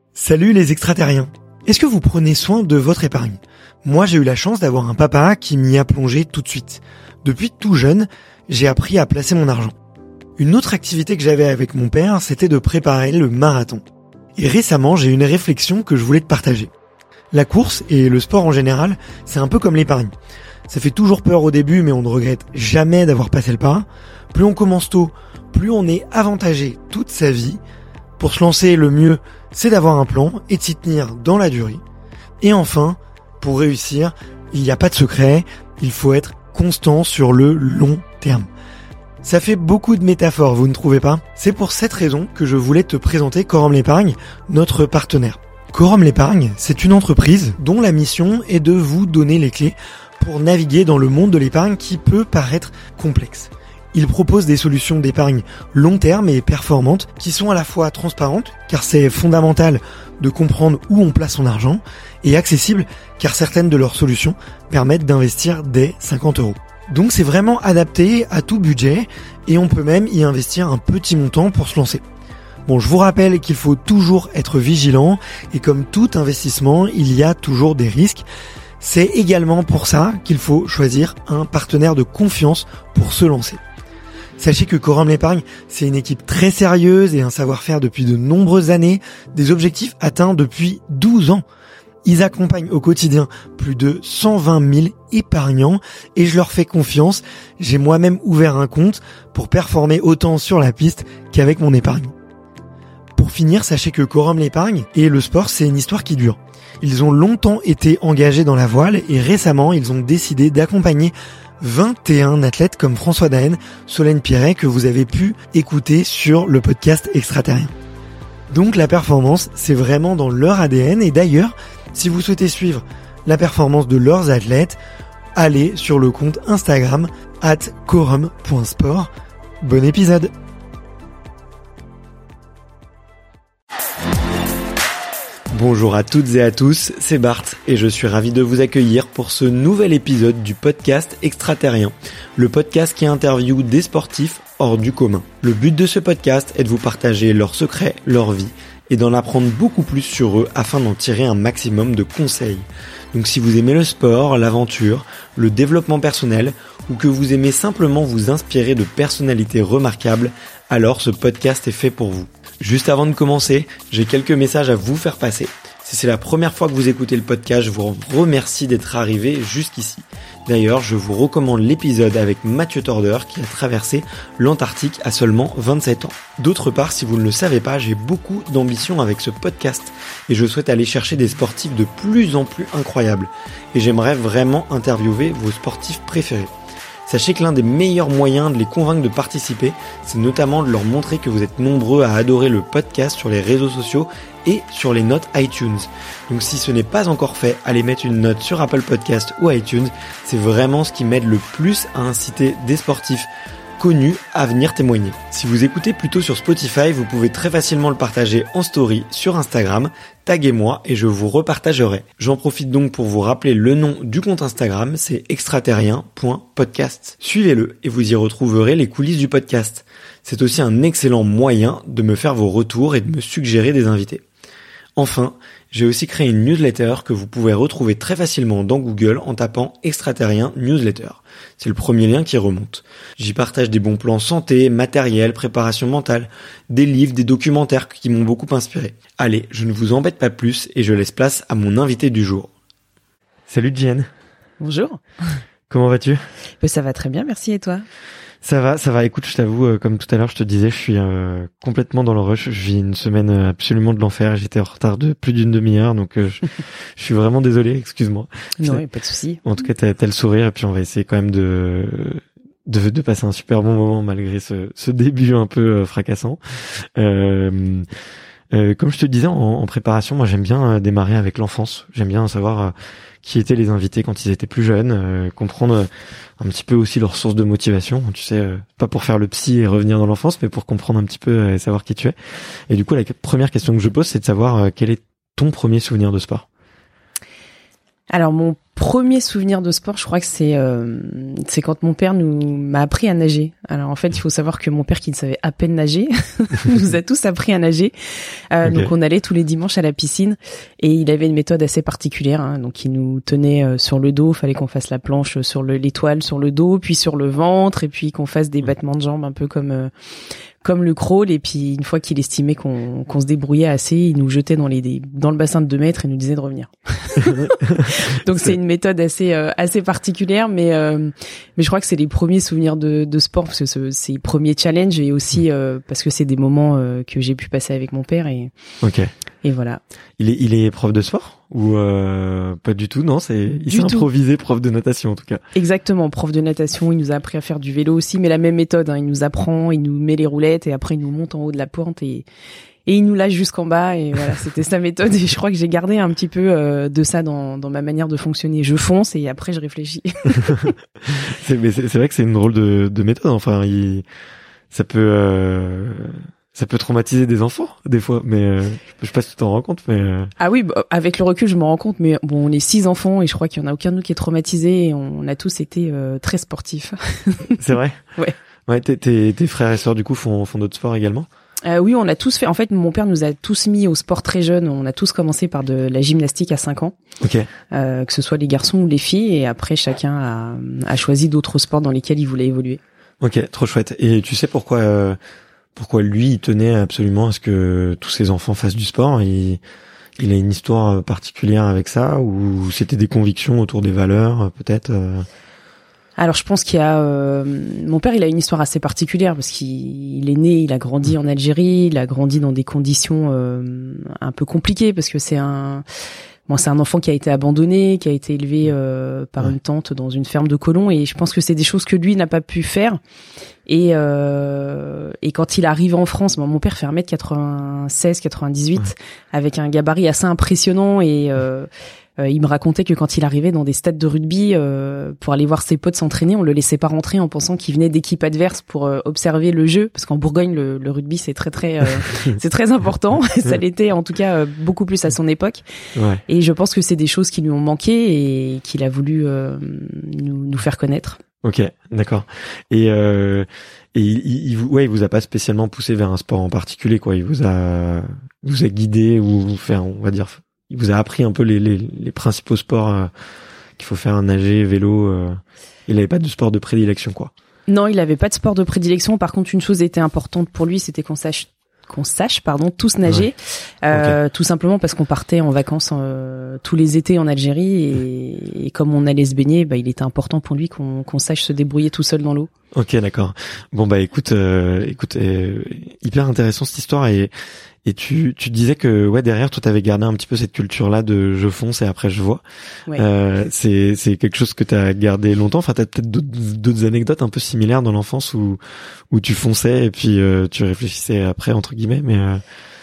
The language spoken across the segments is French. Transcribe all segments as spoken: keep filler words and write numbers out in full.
Salut les extraterriens. Est-ce que vous prenez soin de votre épargne ? Moi, j'ai eu la chance d'avoir un papa qui m'y a plongé tout de suite. Depuis tout jeune, j'ai appris à placer mon argent. Une autre activité que j'avais avec mon père, c'était de préparer le marathon. Et récemment, j'ai eu une réflexion que je voulais te partager. La course et le sport en général, c'est un peu comme l'épargne. Ça fait toujours peur au début, mais on ne regrette jamais d'avoir passé le pas. Plus on commence tôt, plus on est avantagé toute sa vie. Pour se lancer, le mieux, c'est d'avoir un plan et de s'y tenir dans la durée. Et enfin, pour réussir, il n'y a pas de secret, il faut être constant sur le long terme. Ça fait beaucoup de métaphores, vous ne trouvez pas ? C'est pour cette raison que je voulais te présenter Quorum l'Épargne, notre partenaire. Quorum l'Épargne, c'est une entreprise dont la mission est de vous donner les clés pour naviguer dans le monde de l'épargne qui peut paraître complexe. Il propose des solutions d'épargne long terme et performantes qui sont à la fois transparentes, car c'est fondamental de comprendre où on place son argent, et accessibles, car certaines de leurs solutions permettent d'investir dès cinquante euros. Donc c'est vraiment adapté à tout budget, et on peut même y investir un petit montant pour se lancer. Bon, je vous rappelle qu'il faut toujours être vigilant, et comme tout investissement, il y a toujours des risques. C'est également pour ça qu'il faut choisir un partenaire de confiance pour se lancer. Sachez que Quorum l'Épargne, c'est une équipe très sérieuse et un savoir-faire depuis de nombreuses années, des objectifs atteints depuis douze ans. Ils accompagnent au quotidien plus de cent vingt mille épargnants et je leur fais confiance. J'ai moi-même ouvert un compte pour performer autant sur la piste qu'avec mon épargne. Pour finir, sachez que Quorum l'Épargne et le sport, c'est une histoire qui dure. Ils ont longtemps été engagés dans la voile et récemment, ils ont décidé d'accompagner vingt et un athlètes comme François Daen, Solène Piret, que vous avez pu écouter sur le podcast Extraterrien. Donc la performance, c'est vraiment dans leur A D N et d'ailleurs, si vous souhaitez suivre la performance de leurs athlètes, allez sur le compte Instagram arobase quorum point sport. Bon épisode. Bonjour à toutes et à tous, c'est Bart et je suis ravi de vous accueillir pour ce nouvel épisode du podcast Extraterrien, le podcast qui interviewe des sportifs hors du commun. Le but de ce podcast est de vous partager leurs secrets, leur vie et d'en apprendre beaucoup plus sur eux afin d'en tirer un maximum de conseils. Donc si vous aimez le sport, l'aventure, le développement personnel ou que vous aimez simplement vous inspirer de personnalités remarquables, alors ce podcast est fait pour vous. Juste avant de commencer, j'ai quelques messages à vous faire passer. Si c'est la première fois que vous écoutez le podcast, je vous remercie d'être arrivé jusqu'ici. D'ailleurs, je vous recommande l'épisode avec Mathieu Torder qui a traversé l'Antarctique à seulement vingt-sept ans. D'autre part, si vous ne le savez pas, j'ai beaucoup d'ambition avec ce podcast et je souhaite aller chercher des sportifs de plus en plus incroyables. Et j'aimerais vraiment interviewer vos sportifs préférés. Sachez que l'un des meilleurs moyens de les convaincre de participer, c'est notamment de leur montrer que vous êtes nombreux à adorer le podcast sur les réseaux sociaux et sur les notes iTunes. Donc si ce n'est pas encore fait, allez mettre une note sur Apple Podcast ou iTunes. C'est vraiment ce qui m'aide le plus à inciter des sportifs connus à venir témoigner. Si vous écoutez plutôt sur Spotify, vous pouvez très facilement le partager en story sur Instagram, taguez-moi et je vous repartagerai. J'en profite donc pour vous rappeler le nom du compte Instagram, c'est extraterrien point podcast. Suivez-le et vous y retrouverez les coulisses du podcast. C'est aussi un excellent moyen de me faire vos retours et de me suggérer des invités. Enfin, j'ai aussi créé une newsletter que vous pouvez retrouver très facilement dans Google en tapant Extraterrien Newsletter. C'est le premier lien qui remonte. J'y partage des bons plans santé, matériel, préparation mentale, des livres, des documentaires qui m'ont beaucoup inspiré. Allez, je ne vous embête pas plus et je laisse place à mon invité du jour. Salut Jen. Bonjour. Comment vas-tu ? Ben, ça va très bien, merci et toi ? Ça va, ça va. Écoute, je t'avoue, euh, comme tout à l'heure, je te disais, je suis euh, complètement dans le rush. Je vis une semaine absolument de l'enfer. J'étais en retard de plus d'une demi-heure, donc euh, je, je suis vraiment désolé. Excuse-moi. Non, il n'y a pas de souci. En tout cas, t'as, t'as le sourire, et puis on va essayer quand même de de, de passer un super bon moment malgré ce, ce début un peu euh, fracassant. Euh, euh, comme je te disais en, en préparation, moi j'aime bien euh, démarrer avec l'enfance. J'aime bien savoir euh, qui étaient les invités quand ils étaient plus jeunes, euh, comprendre euh, un petit peu aussi leur source de motivation, tu sais, euh, pas pour faire le psy et revenir dans l'enfance, mais pour comprendre un petit peu euh, et savoir qui tu es. Et du coup, la première question que je pose, c'est de savoir euh, quel est ton premier souvenir de sport. Alors, mon premier souvenir de sport, je crois que c'est euh, c'est quand mon père nous m'a appris à nager. Alors en fait, il faut savoir que mon père, qui ne savait à peine nager, nous a tous appris à nager. Euh, okay. Donc on allait tous les dimanches à la piscine et il avait une méthode assez particulière. Hein, donc il nous tenait euh, sur le dos, fallait qu'on fasse la planche sur le, l'étoile sur le dos, puis sur le ventre, et puis qu'on fasse des battements de jambes un peu comme euh, comme le crawl. Et puis une fois qu'il estimait qu'on qu'on se débrouillait assez, il nous jetait dans les dans le bassin de deux mètres et nous disait de revenir. Donc c'est une méthode assez euh, assez particulière, mais euh, mais je crois que c'est les premiers souvenirs de de sport, parce que c'est, c'est les premiers challenges, et aussi euh, parce que c'est des moments euh, que j'ai pu passer avec mon père, et ok et voilà. Il est il est prof de sport ou euh, pas du tout? Non, c'est il s'est improvisé prof de natation en tout cas. Exactement, prof de natation. Il nous a appris à faire du vélo aussi, mais la même méthode. Hein, il nous apprend, il nous met les roulettes et après il nous monte en haut de la pente et et il nous lâche jusqu'en bas, et voilà, c'était sa méthode, et je crois que j'ai gardé un petit peu euh, de ça dans dans ma manière de fonctionner. Je fonce et après je réfléchis. c'est mais c'est, c'est vrai que c'est une drôle de de méthode. Enfin, il ça peut euh... ça peut traumatiser des enfants des fois, mais euh, je sais pas si tu t'en rends compte, mais euh... ah oui, bah, avec le recul je m'en rends compte, mais bon, on est six enfants et je crois qu'il y en a aucun de nous qui est traumatisé, et on a tous été euh, très sportifs. C'est vrai. Ouais. Ouais, tes, tes tes frères et sœurs du coup font font d'autres sports également? Euh, oui, on a tous fait. En fait, mon père nous a tous mis au sport très jeunes. On a tous commencé par de la gymnastique à cinq ans. Ok. Euh, que ce soit les garçons ou les filles, et après chacun a, a choisi d'autres sports dans lesquels il voulait évoluer. Ok, trop chouette. Et tu sais pourquoi euh, pourquoi lui il tenait absolument à ce que tous ses enfants fassent du sport? Il il a une histoire particulière avec ça, ou c'était des convictions autour des valeurs peut-être? euh... Alors je pense qu'il y a euh, mon père, il a une histoire assez particulière parce qu'il est né, il a grandi en Algérie, il a grandi dans des conditions euh, un peu compliquées, parce que c'est un bon, c'est un enfant qui a été abandonné, qui a été élevé euh, par ouais. une tante dans une ferme de colons, et je pense que c'est des choses que lui n'a pas pu faire. Et euh, et quand il arrive en France, bon, mon père fait un mètre quatre-vingt-seize quatre-vingt-dix-huit, ouais. avec un gabarit assez impressionnant, et euh, Euh, il me racontait que quand il arrivait dans des stades de rugby euh, pour aller voir ses potes s'entraîner, on le laissait pas rentrer en pensant qu'il venait d'équipe adverse pour euh, observer le jeu, parce qu'en Bourgogne le, le rugby c'est très très euh, c'est très important. Ça l'était en tout cas euh, beaucoup plus à son époque. Ouais. Et je pense que c'est des choses qui lui ont manqué et qu'il a voulu euh, nous, nous faire connaître. Ok, d'accord. Et euh, et il, il, il, ouais, il vous a pas spécialement poussé vers un sport en particulier, quoi. Il vous a vous a guidé, ou faire, on va dire. Il vous a appris un peu les, les, les principaux sports euh, qu'il faut faire, nager, vélo. Euh. Il n'avait pas de sport de prédilection, quoi. Non, il n'avait pas de sport de prédilection. Par contre, une chose était importante pour lui, c'était qu'on sache qu'on sache pardon tous nager, ouais. euh, okay. tout simplement parce qu'on partait en vacances euh, tous les étés en Algérie, et, et comme on allait se baigner, bah il était important pour lui qu'on qu'on sache se débrouiller tout seul dans l'eau. Ok, d'accord. Bon bah écoute, euh, écoute, euh, hyper intéressant cette histoire, et et tu tu disais que ouais derrière toi t'avais gardé un petit peu cette culture là de je fonce et après je vois. Ouais. Euh, c'est c'est quelque chose que t'as gardé longtemps. Enfin t'as peut-être d'autres, d'autres anecdotes un peu similaires dans l'enfance où où tu fonçais et puis euh, tu réfléchissais après entre guillemets, mais. Euh...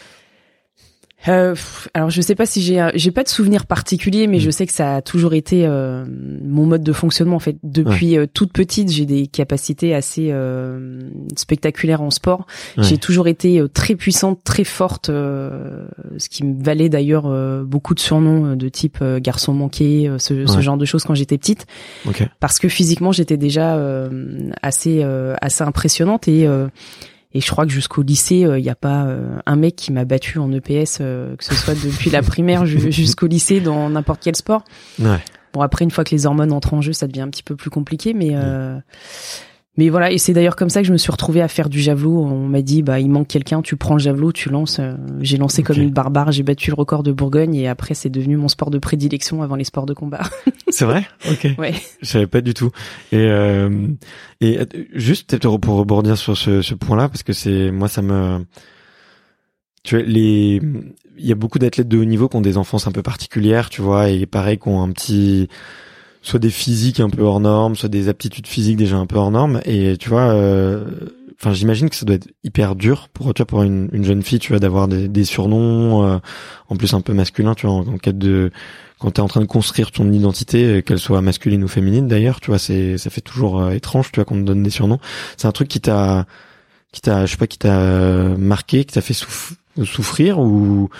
Euh, alors je sais pas si j'ai j'ai pas de souvenir particulier, mais mmh. je sais que ça a toujours été euh, mon mode de fonctionnement en fait. Depuis ouais. euh, toute petite, j'ai des capacités assez euh, spectaculaires en sport. Ouais. J'ai toujours été euh, très puissante, très forte, euh, ce qui me valait d'ailleurs euh, beaucoup de surnoms de type euh, garçon manqué, euh, ce, ouais. ce genre de choses quand j'étais petite. Okay. Parce que physiquement j'étais déjà euh, assez euh, assez impressionnante, et euh, Et je crois que jusqu'au lycée, il euh, n'y a pas euh, un mec qui m'a battu en E P S, euh, que ce soit depuis la primaire jusqu'au lycée dans n'importe quel sport. Ouais. Bon, après, une fois que les hormones entrent en jeu, ça devient un petit peu plus compliqué, mais euh, mais voilà. Et c'est d'ailleurs comme ça que je me suis retrouvée à faire du javelot. On m'a dit, bah, il manque quelqu'un, tu prends le javelot, tu lances. J'ai lancé okay. comme une barbare, j'ai battu le record de Bourgogne, et après, c'est devenu mon sport de prédilection avant les sports de combat. C'est vrai? Ok. Ouais. Je savais pas du tout. Et, euh, et juste peut-être pour rebondir sur ce, ce point-là, parce que c'est, moi, ça me, tu vois, les, il y a beaucoup d'athlètes de haut niveau qui ont des enfances un peu particulières, tu vois, et pareil, qui ont un petit, soit des physiques un peu hors normes, soit des aptitudes physiques déjà un peu hors normes. Et tu vois, euh, enfin, j'imagine que ça doit être hyper dur pour, tu vois, pour une, une jeune fille, tu vois, d'avoir des, des surnoms, euh, en plus un peu masculins, tu vois, en, en quête de, quand t'es en train de construire ton identité, qu'elle soit masculine ou féminine d'ailleurs, tu vois, c'est, ça fait toujours euh, étrange, tu vois, qu'on te donne des surnoms. C'est un truc qui t'a, qui t'a, je sais pas, qui t'a marqué, qui t'a fait souff- souffrir, ou,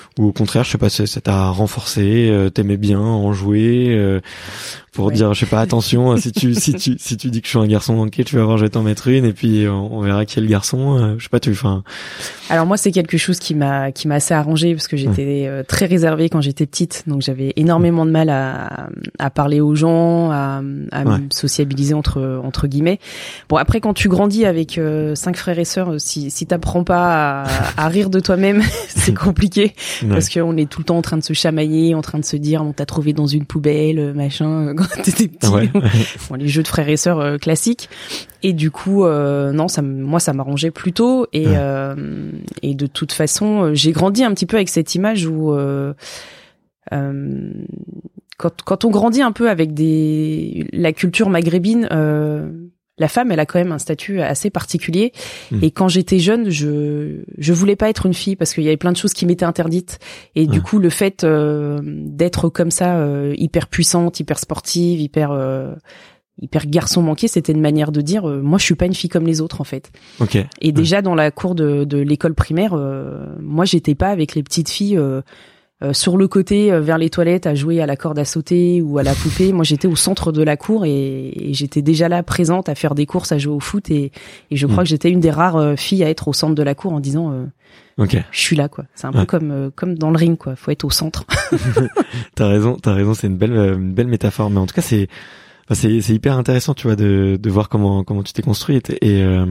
ou au contraire, je sais pas, ça, ça t'a renforcé, euh, t'aimais bien en jouer euh, pour ouais. dire, je sais pas, attention, si tu si tu si tu dis que je suis un garçon manqué, tu vas voir, je vais t'en mettre une et puis on, on verra qui est le garçon. Euh, je sais pas, tu, enfin. Alors moi, c'est quelque chose qui m'a qui m'a assez arrangé parce que j'étais ouais. euh, très réservée quand j'étais petite, donc j'avais énormément de mal à à parler aux gens, à à ouais. me sociabiliser entre entre guillemets. Bon, après quand tu grandis avec euh, cinq frères et sœurs, si si t'apprends pas à, à rire de toi-même, c'est compliqué ouais. parce qu'on est tout le temps en train de se chamailler, en train de se dire on t'a trouvé dans une poubelle, machin, quand t'étais petit. Ouais. Bon, les jeux de frères et sœurs euh, classiques. Et du coup, euh, non, ça, moi, ça m'arrangeait plutôt. Et ouais. euh, et de toute façon, euh, j'ai grandi un petit peu avec cette image où euh, euh, quand quand on grandit un peu avec des la culture maghrébine. Euh, La femme, elle a quand même un statut assez particulier. Mmh. Et quand j'étais jeune, je je voulais pas être une fille parce qu'il y avait plein de choses qui m'étaient interdites. Et ouais. du coup, le fait euh, d'être comme ça, euh, hyper puissante, hyper sportive, hyper euh, hyper garçon manqué, c'était une manière de dire euh, moi, je suis pas une fille comme les autres en fait. Okay. Et ouais. déjà dans la cour de de l'école primaire, euh, moi, j'étais pas avec les petites filles. Euh, Euh, sur le côté, euh, vers les toilettes, à jouer à la corde à sauter ou à la poupée. Moi, j'étais au centre de la cour et, et j'étais déjà là, présente, à faire des courses, à jouer au foot. Et, et je crois mmh. que j'étais une des rares euh, filles à être au centre de la cour en disant euh, okay. je suis là, quoi. C'est un ouais. peu comme euh, comme dans le ring, quoi. Faut être au centre. T'as raison, t'as raison. C'est une belle une belle métaphore. Mais en tout cas, c'est c'est c'est hyper intéressant, tu vois, de de voir comment comment tu t'es construite et euh,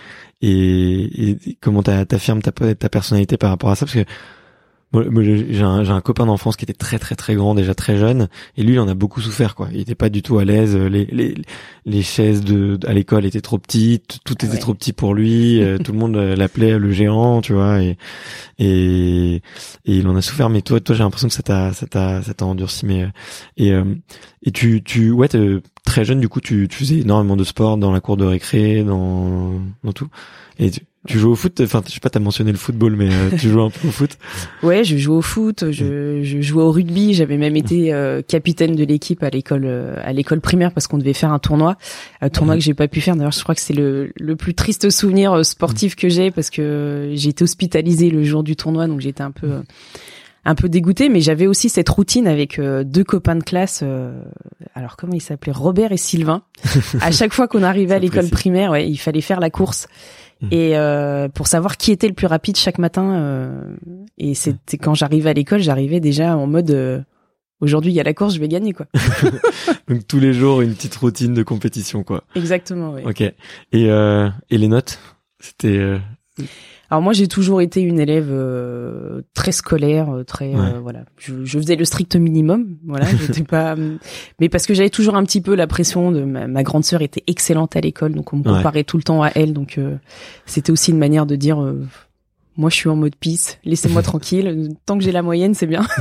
et, et comment t'a, t'affirmes ta ta personnalité par rapport à ça, parce que moi, j'ai un, j'ai un copain d'enfance qui était très très très grand, déjà très jeune, et lui il en a beaucoup souffert, quoi. Il était pas du tout à l'aise, les les les chaises de à l'école étaient trop petites, tout était ouais. trop petit pour lui, euh, tout le monde l'appelait le géant, tu vois, et et et il en a souffert. Mais toi toi j'ai l'impression que ça t'a ça t'a ça t'a endurci. Mais et euh, et tu tu ouais très jeune, du coup tu tu faisais énormément de sport dans la cour de récré, dans dans tout. Et tu, tu joues au foot, enfin je sais pas, t'as mentionné le football, mais euh, tu joues un peu au foot. Ouais, je joue au foot, je, je jouais au rugby, j'avais même été euh, capitaine de l'équipe à l'école euh, à l'école primaire parce qu'on devait faire un tournoi, un tournoi mmh. que j'ai pas pu faire. D'ailleurs, je crois que c'est le le plus triste souvenir euh, sportif mmh. que j'ai parce que j'ai été hospitalisée le jour du tournoi, donc j'étais un peu euh, un peu dégoûtée, mais j'avais aussi cette routine avec euh, deux copains de classe. Euh, alors comment ils s'appelaient, Robert et Sylvain. À chaque fois qu'on arrivait à l'école précis. primaire, ouais, il fallait faire la course. Et euh, pour savoir qui était le plus rapide chaque matin, euh, et c'était quand j'arrivais à l'école, j'arrivais déjà en mode euh, aujourd'hui il y a la course, je vais gagner, quoi. Donc tous les jours une petite routine de compétition, quoi. Exactement, oui. Ok. Et euh, et les notes, c'était. Euh... Alors moi j'ai toujours été une élève euh, très scolaire, très ouais. euh, voilà. Je, je faisais le strict minimum, voilà. J'étais pas, mais parce que j'avais toujours un petit peu la pression de ma, ma grande sœur était excellente à l'école, donc on me comparait ouais. tout le temps à elle, donc euh, c'était aussi une manière de dire euh, moi je suis en mode peace, laissez-moi tranquille, tant que j'ai la moyenne c'est bien.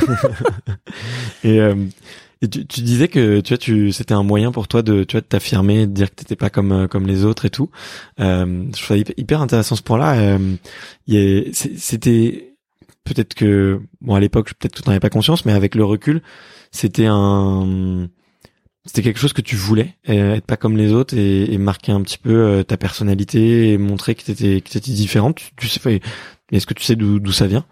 Et euh... Et tu, tu disais que tu vois, tu c'était un moyen pour toi de tu vois de t'affirmer, de dire que t'étais pas comme comme les autres et tout. Euh, je trouvais hyper intéressant ce point-là. Euh, il y a, c'était peut-être que bon à l'époque peut-être que tu n'en avais pas conscience, mais avec le recul, c'était un c'était quelque chose que tu voulais, être pas comme les autres et, et marquer un petit peu ta personnalité et montrer que t'étais que t'étais différente. Tu, tu sais, est-ce que tu sais d'où d'où ça vient?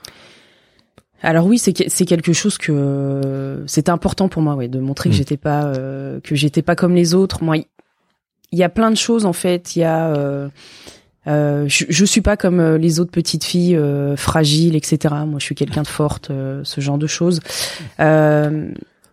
Alors oui, c'est c'est quelque chose que c'était important pour moi, ouais, de montrer que mmh. j'étais pas euh, que j'étais pas comme les autres. Moi, il y, y a plein de choses en fait. Il y a, euh, euh, je, je suis pas comme les autres petites filles euh, fragiles, et cetera. Moi, je suis quelqu'un de forte, euh, ce genre de choses. Euh,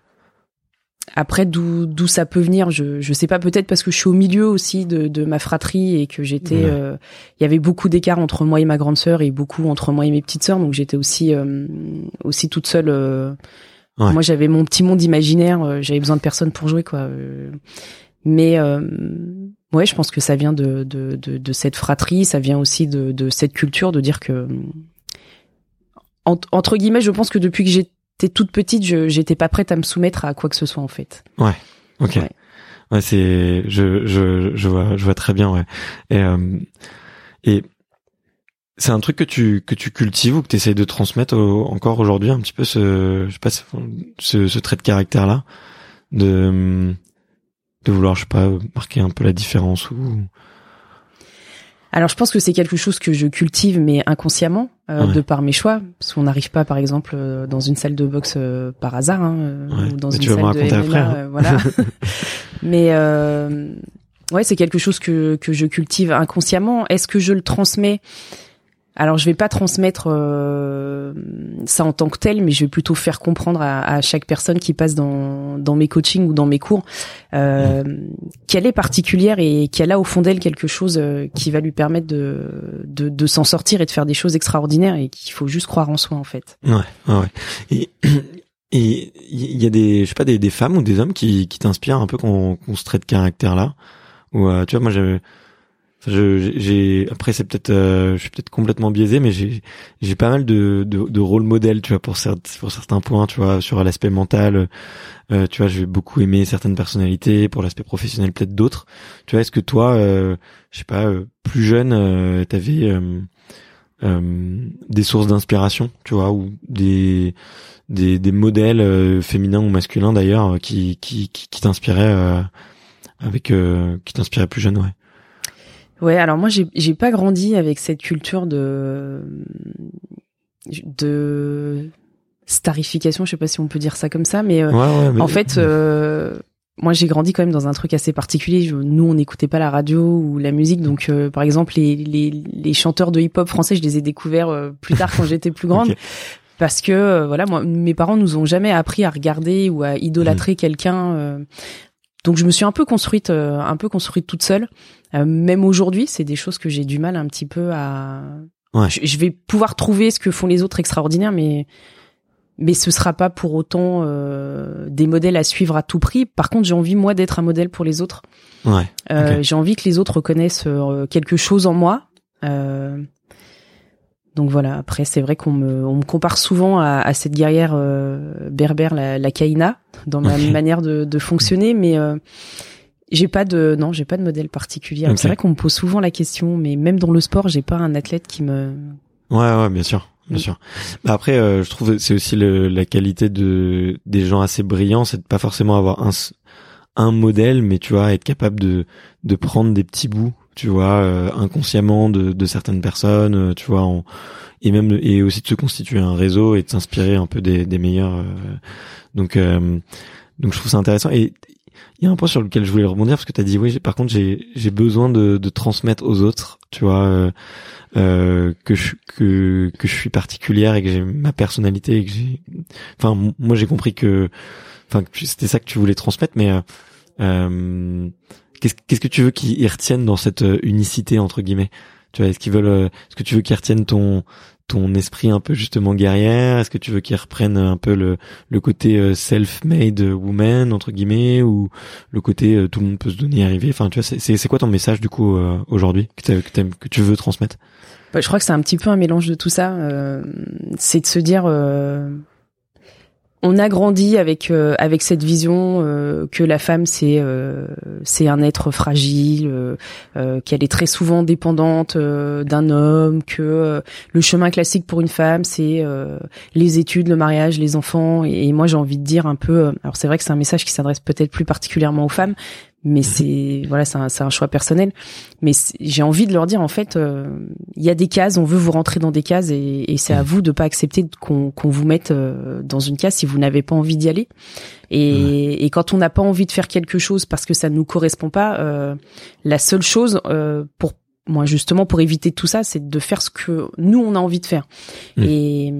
Après, d'où d'où ça peut venir, je je sais pas, peut-être parce que je suis au milieu aussi de de ma fratrie et que j'étais, il ouais. euh, y avait beaucoup d'écart entre moi et ma grande sœur et beaucoup entre moi et mes petites sœurs, donc j'étais aussi euh, aussi toute seule. Euh, ouais. Moi, j'avais mon petit monde imaginaire, euh, j'avais besoin de personne pour jouer, quoi. Euh, mais euh, ouais, je pense que ça vient de de de, de cette fratrie, ça vient aussi de de cette culture de dire que en, entre guillemets, je pense que depuis que j'ai toute petite, je j'étais pas prête à me soumettre à quoi que ce soit en fait. Ouais. Ok. Ouais, ouais c'est je je je vois je vois très bien, ouais. Et euh, et c'est un truc que tu que tu cultives ou que tu essaies de transmettre au, encore aujourd'hui un petit peu ce je sais pas ce ce trait de caractère là de de vouloir je sais pas marquer un peu la différence ou. Alors je pense que c'est quelque chose que je cultive mais inconsciemment. euh, ouais. de par mes choix, parce qu'on n'arrive pas, par exemple, euh, dans une salle de boxe euh, par hasard, hein, euh, ouais. ou dans Mais une tu vas me salle de raconter M M A, après, euh, voilà. Mais euh, ouais, c'est quelque chose que que je cultive inconsciemment. Est-ce que je le transmets? Alors, je vais pas transmettre euh, ça en tant que tel, mais je vais plutôt faire comprendre à, à chaque personne qui passe dans dans mes coachings ou dans mes cours euh, mmh. qu'elle est particulière et qu'elle a au fond d'elle quelque chose euh, qui va lui permettre de, de de s'en sortir et de faire des choses extraordinaires, et qu'il faut juste croire en soi, en fait. Ouais, ouais. Et et il y a des, je sais pas, des des femmes ou des hommes qui qui t'inspirent un peu qu'on qu'on se traite de caractère là, ou euh, tu vois, moi j'ai Je, j'ai, après c'est peut-être, euh, je suis peut-être complètement biaisé, mais j'ai, j'ai pas mal de, de, de rôle modèle, tu vois, pour certains, pour certains points, tu vois, sur l'aspect mental, euh, tu vois, je vais beaucoup aimer certaines personnalités, pour l'aspect professionnel peut-être d'autres. Tu vois, est-ce que toi, euh, je sais pas, euh, plus jeune, euh, t'avais euh, euh, des sources d'inspiration, tu vois, ou des, des, des modèles euh, féminins ou masculins d'ailleurs, qui, qui, qui, qui t'inspiraient, euh, avec, euh, qui t'inspiraient plus jeune, ouais. Ouais, alors moi j'ai j'ai pas grandi avec cette culture de de starification, je sais pas si on peut dire ça comme ça, mais, euh, ouais, ouais, mais... en fait euh, moi j'ai grandi quand même dans un truc assez particulier. Je, nous on n'écoutait pas la radio ou la musique, donc euh, par exemple les les les chanteurs de hip-hop français, je les ai découverts euh, plus tard quand j'étais plus grande. Okay. Parce que euh, voilà, moi mes parents nous ont jamais appris à regarder ou à idolâtrer mmh. quelqu'un. Euh, Donc je me suis un peu construite, euh, un peu construite toute seule. Euh, même aujourd'hui, c'est des choses que j'ai du mal un petit peu à. Ouais. Je, je vais pouvoir trouver ce que font les autres extraordinaires, mais mais ce sera pas pour autant euh, des modèles à suivre à tout prix. Par contre, j'ai envie moi d'être un modèle pour les autres. Ouais. Euh, okay. J'ai envie que les autres reconnaissent euh, quelque chose en moi. Euh, Donc voilà, après c'est vrai qu'on me on me compare souvent à, à cette guerrière euh, berbère, la, la Kaïna, dans ma okay. manière de, de fonctionner, mais euh, j'ai pas de non, j'ai pas de modèle particulier. Okay. C'est vrai qu'on me pose souvent la question, mais même dans le sport, j'ai pas un athlète qui me. Ouais, ouais, bien sûr, bien oui. sûr. Bah après, euh, je trouve que c'est aussi le, la qualité de des gens assez brillants, c'est de pas forcément avoir un un modèle, mais tu vois, être capable de de prendre des petits bouts, tu vois, euh, inconsciemment de, de certaines personnes, euh, tu vois, en, et même et aussi de se constituer un réseau et de s'inspirer un peu des, des meilleurs. Euh, donc, euh, donc je trouve ça intéressant. Et il y a un point sur lequel je voulais rebondir parce que t'as dit oui, j'ai, par contre j'ai j'ai besoin de, de transmettre aux autres, tu vois, euh, euh, que je que que je suis particulière et que j'ai ma personnalité et que j'ai. Enfin, moi j'ai compris que, enfin, c'était ça que tu voulais transmettre, mais euh, euh, Qu'est-ce, qu'est-ce que tu veux qu'ils retiennent dans cette unicité entre guillemets? Tu vois, est-ce qu'ils veulent, est-ce que tu veux qu'ils retiennent ton ton esprit un peu justement guerrière? Est-ce que tu veux qu'ils reprennent un peu le le côté self-made woman entre guillemets, ou le côté tout le monde peut se donner à arriver? Enfin, tu vois, c'est c'est, c'est quoi ton message du coup euh, aujourd'hui que t'aimes, que t'aimes, que tu veux transmettre? Bah, je crois que c'est un petit peu un mélange de tout ça. Euh, c'est de se dire. Euh... On a grandi avec euh, avec cette vision euh, que la femme c'est euh, c'est un être fragile, euh, euh, qu'elle est très souvent dépendante euh, d'un homme, que euh, le chemin classique pour une femme c'est euh, les études, le mariage, les enfants. Et, et moi j'ai envie de dire un peu, euh, alors c'est vrai que c'est un message qui s'adresse peut-être plus particulièrement aux femmes, mais c'est voilà, c'est un, c'est un choix personnel. Mais j'ai envie de leur dire en fait, il euh, y a des cases, on veut vous rentrer dans des cases, et, et c'est à vous de pas accepter qu'on, qu'on vous mette euh, dans une case si vous n'avez pas envie d'y aller. Et, ouais. et quand on n'a pas envie de faire quelque chose parce que ça ne nous correspond pas, euh, la seule chose euh, pour moi justement pour éviter tout ça, c'est de faire ce que nous on a envie de faire. Mmh. Et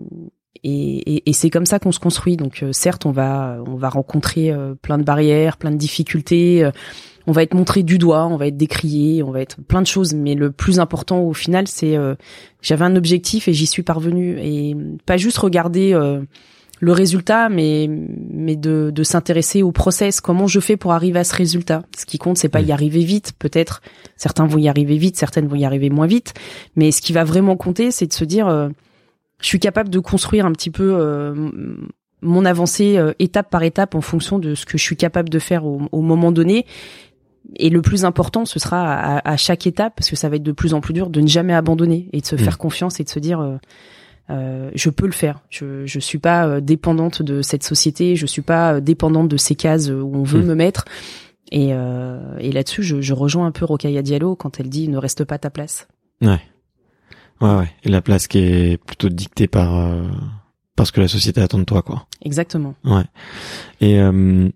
Et, et, et c'est comme ça qu'on se construit. Donc euh, certes, on va on va rencontrer euh, plein de barrières, plein de difficultés. Euh, on va être montré du doigt, on va être décrié, on va être plein de choses. Mais le plus important au final, c'est euh, j'avais un objectif et j'y suis parvenue. Et pas juste regarder euh, le résultat, mais mais de, de s'intéresser au process. Comment je fais pour arriver à ce résultat? Ce qui compte, c'est pas y arriver vite. Peut-être certains vont y arriver vite, certaines vont y arriver moins vite. Mais ce qui va vraiment compter, c'est de se dire euh, je suis capable de construire un petit peu euh, mon avancée euh, étape par étape en fonction de ce que je suis capable de faire au, au moment donné. Et le plus important, ce sera à, à chaque étape, parce que ça va être de plus en plus dur, de ne jamais abandonner et de se mmh. faire confiance et de se dire euh, euh, je peux le faire. Je je suis pas euh, dépendante de cette société, je suis pas euh, dépendante de ces cases où on veut mmh. me mettre. Et, euh, et là-dessus, je, je rejoins un peu Rokhaya Diallo quand elle dit ne reste pas à ta place. Ouais. Ouais, ouais. Et la place qui est plutôt dictée par euh, par ce que la société attend de toi, quoi. Exactement. Ouais. Et euh,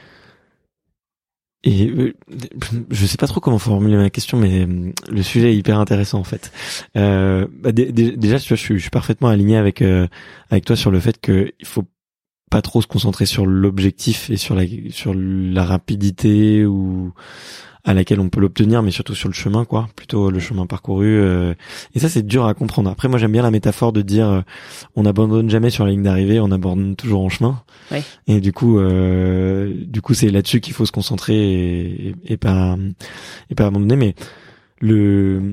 et euh, je sais pas trop comment formuler ma question, mais euh, le sujet est hyper intéressant en fait. Euh, bah, d- d- déjà, tu vois, je suis, je suis parfaitement aligné avec euh, avec toi sur le fait que il faut pas trop se concentrer sur l'objectif et sur la sur la rapidité ou à laquelle on peut l'obtenir, mais surtout sur le chemin, quoi, plutôt le chemin parcouru. Euh, et ça, c'est dur à comprendre. Après, moi, j'aime bien la métaphore de dire, euh, on n'abandonne jamais sur la ligne d'arrivée, on abandonne toujours en chemin. Ouais. Et du coup, euh, du coup, c'est là-dessus qu'il faut se concentrer et, et, et pas et pas abandonner. Mais le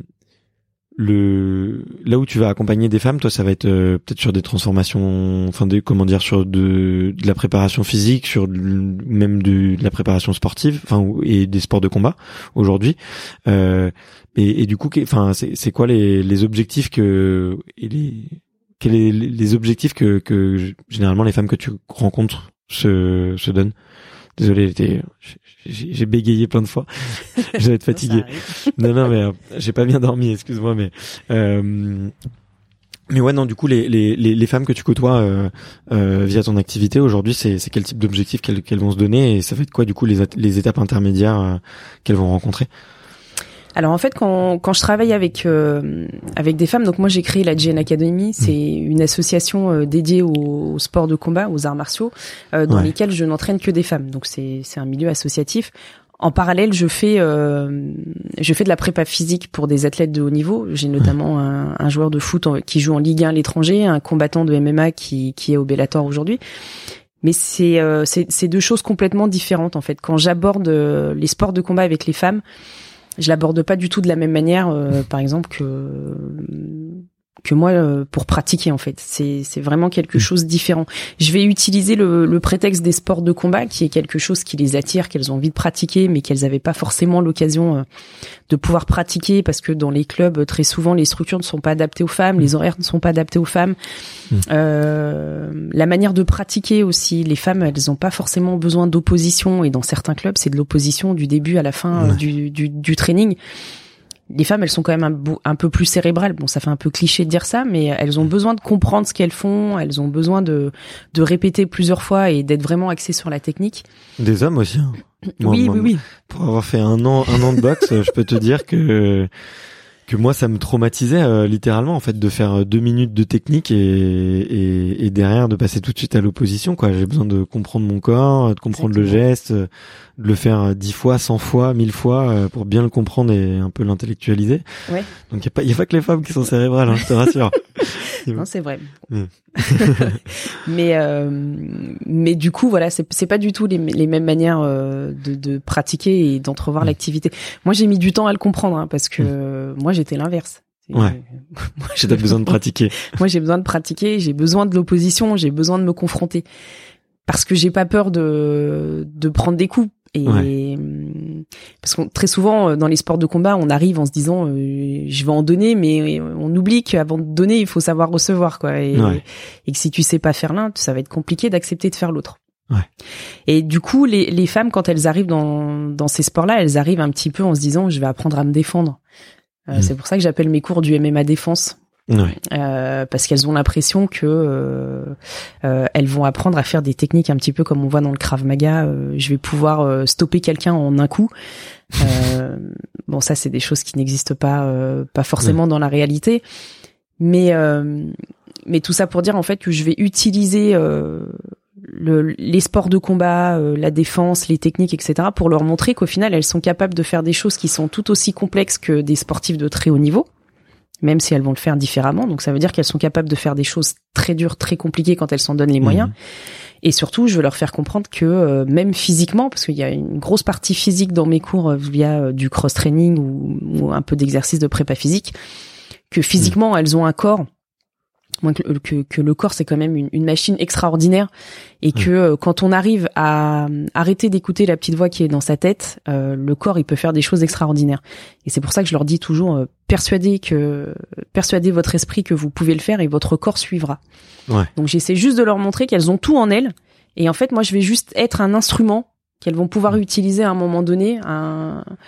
le là où tu vas accompagner des femmes, toi, ça va être euh, peut-être sur des transformations, enfin des comment dire, sur de, de la préparation physique, sur de, même de, de la préparation sportive, enfin et des sports de combat aujourd'hui. Euh, et, et du coup, enfin c'est c'est quoi les les objectifs que et les quels est les objectifs que que généralement les femmes que tu rencontres se se donnent? Désolé, j'étais, j'ai, j'ai bégayé plein de fois. Je vais être fatigué. Non, non, mais euh, j'ai pas bien dormi, excuse-moi, mais euh, mais ouais, non, du coup, les les les, les femmes que tu côtoies euh, euh, via ton activité aujourd'hui, c'est c'est quel type d'objectifs qu'elles qu'elles vont se donner et ça va être quoi du coup les les étapes intermédiaires euh, qu'elles vont rencontrer? Alors en fait, quand quand je travaille avec euh, avec des femmes, donc moi j'ai créé la G N Academy, c'est mmh. une association euh, dédiée au, au sport de combat, aux arts martiaux, euh, dans ouais. lesquels je n'entraîne que des femmes. Donc c'est c'est un milieu associatif. En parallèle, je fais euh, je fais de la prépa physique pour des athlètes de haut niveau. J'ai notamment un, un joueur de foot en, qui joue en Ligue un à l'étranger, un combattant de M M A qui qui est au Bellator aujourd'hui. Mais c'est euh, c'est c'est deux choses complètement différentes en fait. Quand j'aborde euh, les sports de combat avec les femmes, je l'aborde pas du tout de la même manière, euh, par exemple, que que moi euh, pour pratiquer en fait. C'est c'est vraiment quelque chose de différent. Je vais utiliser le, le prétexte des sports de combat, qui est quelque chose qui les attire, qu'elles ont envie de pratiquer, mais qu'elles avaient pas forcément l'occasion euh, de pouvoir pratiquer, parce que dans les clubs, très souvent, les structures ne sont pas adaptées aux femmes, les horaires ne sont pas adaptés aux femmes. Mmh. Euh, la manière de pratiquer aussi, les femmes, elles ont pas forcément besoin d'opposition, et dans certains clubs, c'est de l'opposition du début à la fin ouais. euh, du, du, du training. Les femmes, elles sont quand même un, un peu plus cérébrales. Bon, ça fait un peu cliché de dire ça, mais elles ont besoin de comprendre ce qu'elles font. Elles ont besoin de de répéter plusieurs fois et d'être vraiment axées sur la technique. Des hommes aussi. Hein. Moi, oui, moi, oui, oui. Pour avoir fait un an, un an de boxe, je peux te dire que que moi, ça me traumatisait euh, littéralement en fait de faire deux minutes de technique et, et et derrière de passer tout de suite à l'opposition. Quoi, j'ai besoin de comprendre mon corps, de comprendre Exactement. le geste. De le faire dix fois, cent fois, mille fois euh, pour bien le comprendre et un peu l'intellectualiser. Ouais. Donc il y a pas, il y a pas que les femmes qui sont cérébrales, hein, je te rassure. Non, c'est vrai. Mmh. mais euh, mais du coup voilà, c'est c'est pas du tout les les mêmes manières euh, de de pratiquer et d'entrevoir mmh. l'activité. Moi j'ai mis du temps à le comprendre hein, parce que mmh. moi j'étais l'inverse. Ouais. Moi, j'ai besoin de pratiquer. Moi j'ai besoin de pratiquer, j'ai besoin de l'opposition, j'ai besoin de me confronter parce que j'ai pas peur de de prendre des coups. Et ouais. parce que très souvent dans les sports de combat, on arrive en se disant euh, je vais en donner, mais on oublie qu'avant de donner, il faut savoir recevoir quoi. Et, ouais. et que si tu sais pas faire l'un, ça va être compliqué d'accepter de faire l'autre. Ouais. Et du coup, les les femmes quand elles arrivent dans dans ces sports-là, elles arrivent un petit peu en se disant je vais apprendre à me défendre. Euh, mmh. C'est pour ça que j'appelle mes cours du M M A défense. Ouais. Euh, parce qu'elles ont l'impression que euh, euh, elles vont apprendre à faire des techniques un petit peu comme on voit dans le Krav Maga. Euh, je vais pouvoir euh, stopper quelqu'un en un coup. Euh, bon, ça c'est des choses qui n'existent pas, euh, pas forcément ouais. dans la réalité. Mais euh, mais tout ça pour dire en fait que je vais utiliser euh, le, les sports de combat, euh, la défense, les techniques, et cetera pour leur montrer qu'au final elles sont capables de faire des choses qui sont tout aussi complexes que des sportifs de très haut niveau. Même si elles vont le faire différemment. Donc ça veut dire qu'elles sont capables de faire des choses très dures, très compliquées quand elles s'en donnent les moyens. Mmh. Et surtout, je veux leur faire comprendre que euh, même physiquement, parce qu'il y a une grosse partie physique dans mes cours euh, via euh, du cross-training ou, ou un peu d'exercice de prépa physique, que physiquement, mmh. elles ont un corps, que, que, que le corps c'est quand même une, une machine extraordinaire et que euh, quand on arrive à arrêter d'écouter la petite voix qui est dans sa tête, euh, le corps il peut faire des choses extraordinaires. Et c'est pour ça que je leur dis toujours euh, persuadez que persuadez votre esprit que vous pouvez le faire et votre corps suivra. Ouais. Donc j'essaie juste de leur montrer qu'elles ont tout en elles et en fait moi je vais juste être un instrument qu'elles vont pouvoir utiliser à un moment donné, un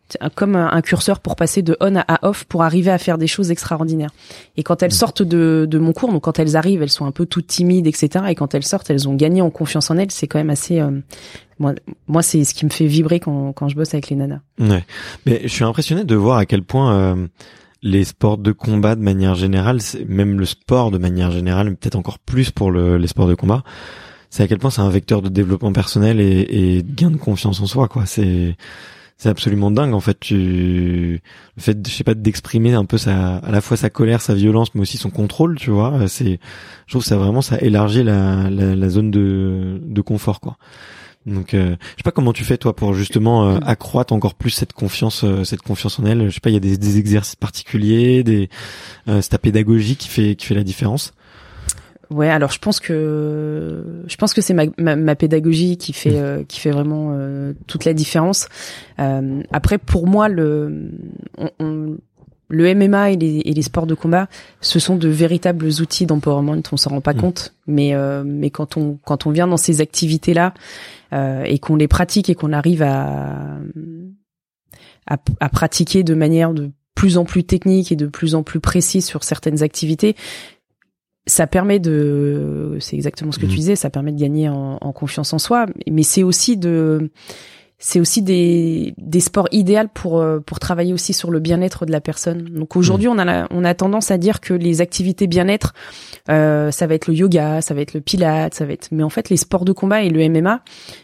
comme un curseur pour passer de on à off pour arriver à faire des choses extraordinaires. Et quand elles sortent de, de mon cours, donc quand elles arrivent, elles sont un peu toutes timides, et cetera. Et quand elles sortent, elles ont gagné en confiance en elles. C'est quand même assez... Euh, moi, moi, c'est ce qui me fait vibrer quand, quand je bosse avec les nanas. Ouais. Mais je suis impressionné de voir à quel point euh, les sports de combat de manière générale, c'est, même le sport de manière générale, peut-être encore plus pour le, les sports de combat, c'est à quel point c'est un vecteur de développement personnel et, et de gain de confiance en soi, quoi. C'est... C'est absolument dingue en fait. Tu le fait, je sais pas, d'exprimer un peu sa, à la fois sa colère, sa violence, mais aussi son contrôle, tu vois. C'est, je trouve que ça vraiment ça élargit la, la, la zone de, de confort, quoi. Donc, euh, je sais pas comment tu fais toi pour justement euh, accroître encore plus cette confiance, euh, cette confiance en elle. Je sais pas, il y a des, des exercices particuliers, des, euh, c'est ta pédagogie qui fait qui fait la différence. Ouais, alors je pense que je pense que c'est ma, ma, ma pédagogie qui fait euh, qui fait vraiment euh, toute la différence. Euh, après, pour moi, le on, on, le M M A et les, et les sports de combat, ce sont de véritables outils d'empowerment. On s'en rend pas mmh. compte, mais euh, mais quand on quand on vient dans ces activités là euh, et qu'on les pratique et qu'on arrive à, à à pratiquer de manière de plus en plus technique et de plus en plus précise sur certaines activités. Ça permet de, c'est exactement ce que mmh. tu disais, ça permet de gagner en, en confiance en soi, mais c'est aussi de, c'est aussi des, des sports idéaux pour, pour travailler aussi sur le bien-être de la personne. Donc aujourd'hui, mmh. on a la, on a tendance à dire que les activités bien-être, euh, ça va être le yoga, ça va être le pilates, ça va être, mais en fait, les sports de combat et le M M A,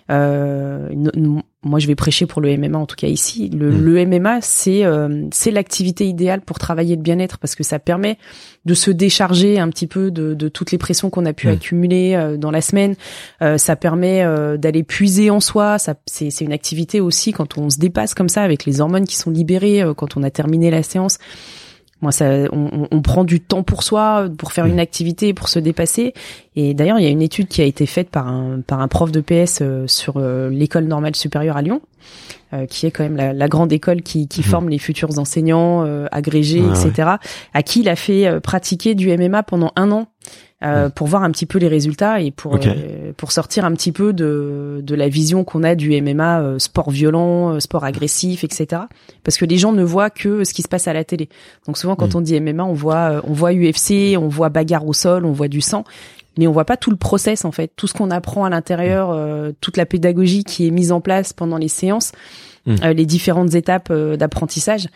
euh, n- moi, je vais prêcher pour le M M A, en tout cas ici. Le, mmh. le M M A, c'est euh, c'est l'activité idéale pour travailler le bien-être parce que ça permet de se décharger un petit peu de, de toutes les pressions qu'on a pu mmh. accumuler euh, dans la semaine. Euh, ça permet euh, d'aller puiser en soi. Ça, c'est, c'est une activité aussi quand on se dépasse comme ça avec les hormones qui sont libérées euh, quand on a terminé la séance. Moi, ça, on, on prend du temps pour soi, pour faire une activité, pour se dépasser. Et d'ailleurs, il y a une étude qui a été faite par un par un prof de P S euh, sur euh, l'école normale supérieure à Lyon, euh, qui est quand même la, la grande école qui, qui mmh. forme les futurs enseignants, euh, agrégés, ah, et cetera. Ouais. À qui il a fait euh, pratiquer du M M A pendant un an. Euh, mmh. pour voir un petit peu les résultats et pour okay. euh, pour sortir un petit peu de de la vision qu'on a du M M A euh, sport violent, euh, sport agressif, et cetera. Parce que les gens ne voient que ce qui se passe à la télé. Donc souvent quand mmh. on dit M M A, on voit euh, on voit U F C, on voit bagarre au sol, on voit du sang, mais on voit pas tout le process en fait, tout ce qu'on apprend à l'intérieur, euh, toute la pédagogie qui est mise en place pendant les séances. Mmh. Euh, les différentes étapes euh, d'apprentissage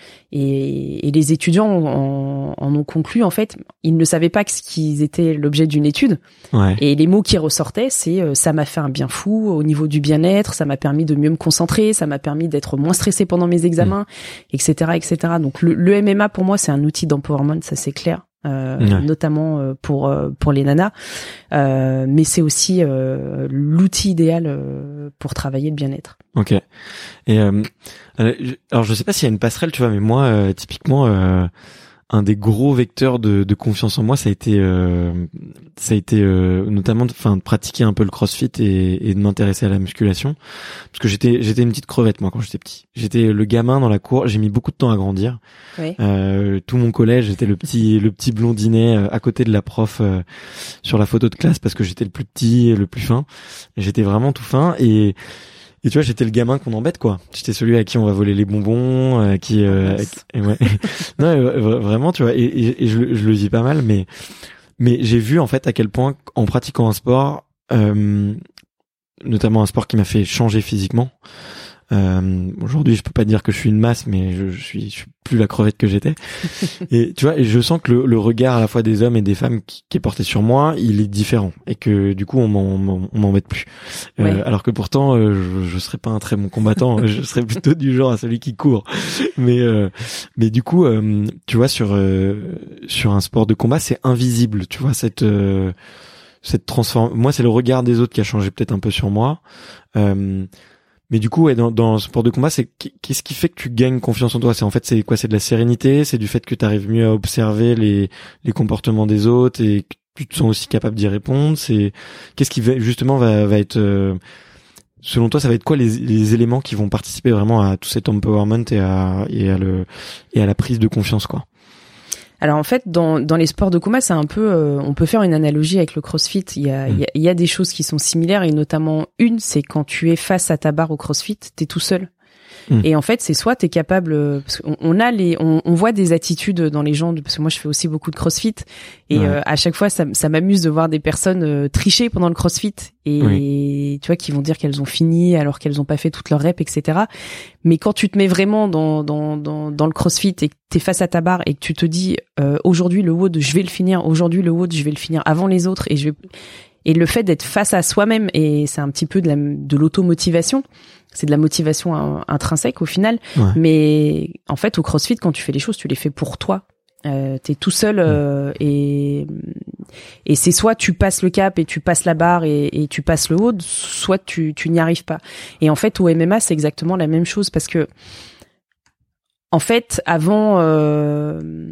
et, et les étudiants en, en ont conclu en fait ils ne savaient pas que ce qu'ils étaient l'objet d'une étude ouais. et les mots qui ressortaient c'est euh, ça m'a fait un bien fou au niveau du bien-être, ça m'a permis de mieux me concentrer, ça m'a permis d'être moins stressé pendant mes examens, mmh. etc etc donc le, le M M A pour moi c'est un outil d'empowerment, ça c'est clair. Euh, ouais. Notamment euh, pour euh, pour les nanas, euh, mais c'est aussi euh, l'outil idéal euh, pour travailler le bien-être. Ok. Et euh, alors je sais pas s'il y a une passerelle, tu vois, mais moi euh, typiquement euh, un des gros vecteurs de, de confiance en moi, ça a été euh, ça a été euh, notamment enfin de pratiquer un peu le CrossFit et, et de m'intéresser à la musculation, parce que j'étais j'étais une petite crevette moi quand j'étais petit. J'étais le gamin dans la cour, j'ai mis beaucoup de temps à grandir. Oui. Euh, tout mon collège, j'étais le petit le petit blondinet euh, à côté de la prof euh, sur la photo de classe parce que j'étais le plus petit et le plus fin. Et j'étais vraiment tout fin et Et tu vois, j'étais le gamin qu'on embête, quoi. J'étais celui à qui on va voler les bonbons, euh, qui, euh, et ouais. non, euh, vraiment, tu vois. Et, et, et je, je le vis pas mal, mais, mais j'ai vu en fait à quel point, en pratiquant un sport, euh, notamment un sport qui m'a fait changer physiquement. Euh, aujourd'hui, je peux pas dire que je suis une masse, mais je, je suis, je suis plus la crevette que j'étais. Et tu vois, et je sens que le, le regard à la fois des hommes et des femmes qui, qui est porté sur moi, il est différent, et que du coup, on m'en, on m'embête plus. Euh, ouais. Alors que pourtant, euh, je, je serais pas un très bon combattant. Je serais plutôt du genre à celui qui court. Mais, euh, mais du coup, euh, tu vois, sur euh, sur un sport de combat, c'est invisible. Tu vois cette euh, cette transforme. Moi, c'est le regard des autres qui a changé peut-être un peu sur moi. Euh, Mais du coup, ouais, dans, dans le sport de combat, c'est qu'est-ce qui fait que tu gagnes confiance en toi? C'est en fait, c'est quoi? C'est de la sérénité, c'est du fait que tu arrives mieux à observer les les comportements des autres et que tu te sens aussi capable d'y répondre. C'est qu'est-ce qui va, justement va va être euh, selon toi, ça va être quoi les les éléments qui vont participer vraiment à tout cet empowerment et à et à le et à la prise de confiance, quoi? Alors en fait, dans dans les sports de combat, c'est un peu, euh, on peut faire une analogie avec le CrossFit. Il y a mmh. il y a, il y a des choses qui sont similaires et notamment une, c'est quand tu es face à ta barre au CrossFit, t'es tout seul. Mmh. Et en fait, c'est soit t'es capable, parce qu'on on a les, on, on voit des attitudes dans les gens, parce que moi je fais aussi beaucoup de CrossFit, et ouais. euh, à chaque fois ça, ça m'amuse de voir des personnes euh, tricher pendant le CrossFit, et oui. tu vois, qui vont dire qu'elles ont fini alors qu'elles ont pas fait toutes leurs reps, et cetera. Mais quand tu te mets vraiment dans dans dans, dans le CrossFit et que t'es face à ta barre et que tu te dis euh, aujourd'hui le W O D je vais le finir, aujourd'hui le W O D je vais le finir avant les autres, et je vais et le fait d'être face à soi-même, et c'est un petit peu de la de l'automotivation. C'est de la motivation intrinsèque au final, ouais. mais en fait au CrossFit quand tu fais les choses, tu les fais pour toi. Euh, t'es tout seul euh, et et c'est soit tu passes le cap et tu passes la barre et, et tu passes le haut, soit tu tu n'y arrives pas. Et en fait au M M A c'est exactement la même chose, parce que en fait avant euh,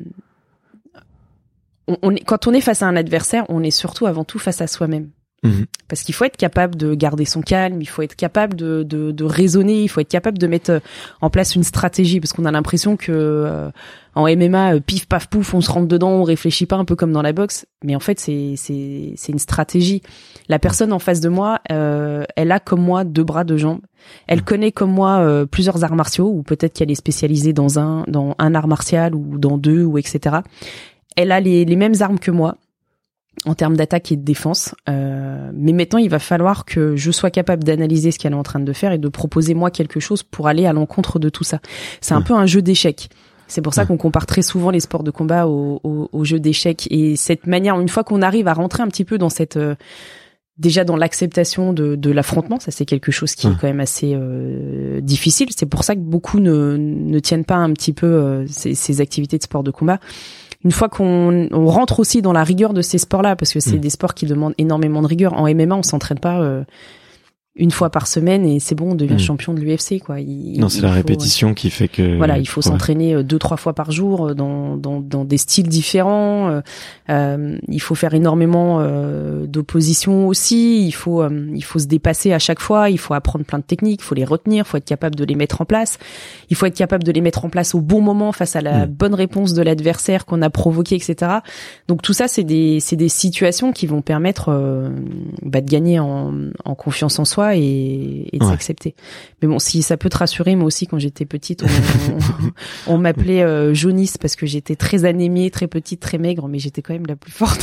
on, on est, quand on est face à un adversaire, on est surtout avant tout face à soi-même. Mmh. Parce qu'il faut être capable de garder son calme, il faut être capable de, de, de raisonner, il faut être capable de mettre en place une stratégie, parce qu'on a l'impression que euh, en M M A, pif paf pouf, on se rentre dedans, on réfléchit pas, un peu comme dans la boxe, mais en fait c'est c'est c'est une stratégie. La personne en face de moi, euh, elle a comme moi deux bras, deux jambes. Elle connaît comme moi euh, plusieurs arts martiaux, ou peut-être qu'elle est spécialisée dans un dans un art martial ou dans deux, ou et cetera. Elle a les les mêmes armes que moi en termes d'attaque et de défense, euh, mais maintenant il va falloir que je sois capable d'analyser ce qu'elle est en train de faire et de proposer moi quelque chose pour aller à l'encontre de tout ça. C'est un ouais. peu un jeu d'échecs. C'est pour ça ouais. qu'on compare très souvent les sports de combat au, au, au jeu d'échecs, et cette manière, une fois qu'on arrive à rentrer un petit peu dans cette euh, déjà dans l'acceptation de, de l'affrontement, ça c'est quelque chose qui ouais. est quand même assez euh, difficile. C'est pour ça que beaucoup ne, ne tiennent pas un petit peu euh, ces, ces activités de sport de combat. Une fois qu'on on rentre aussi dans la rigueur de ces sports-là, parce que c'est mmh. des sports qui demandent énormément de rigueur. En M M A, on s'entraîne pas euh, une fois par semaine et c'est bon, on devient mmh. champion de l'U F C, quoi. Il, non, c'est la faut, répétition euh, qui fait que voilà, il faut ouais. s'entraîner deux trois fois par jour dans dans dans des styles différents. Euh, euh, il faut faire énormément euh, d'opposition aussi. Il faut euh, il faut se dépasser à chaque fois. Il faut apprendre plein de techniques. Il faut les retenir. Il faut être capable de les mettre en place. Il faut être capable de les mettre en place au bon moment face à la mmh. bonne réponse de l'adversaire qu'on a provoqué, et cetera. Donc tout ça, c'est des c'est des situations qui vont permettre euh, bah, de gagner en en confiance en soi et, et de ouais. s'accepter. Mais bon, si ça peut te rassurer, moi aussi quand j'étais petite, on, on, on m'appelait euh, jaunisse parce que j'étais très anémiée, très petite, très maigre, mais j'étais quand même la plus forte.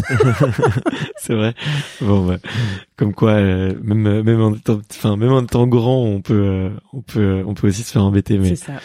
C'est vrai. Bon, bah, comme quoi, euh, même même en étant, enfin même en étant grand, on peut euh, on peut on peut aussi se faire embêter. Mais c'est ça.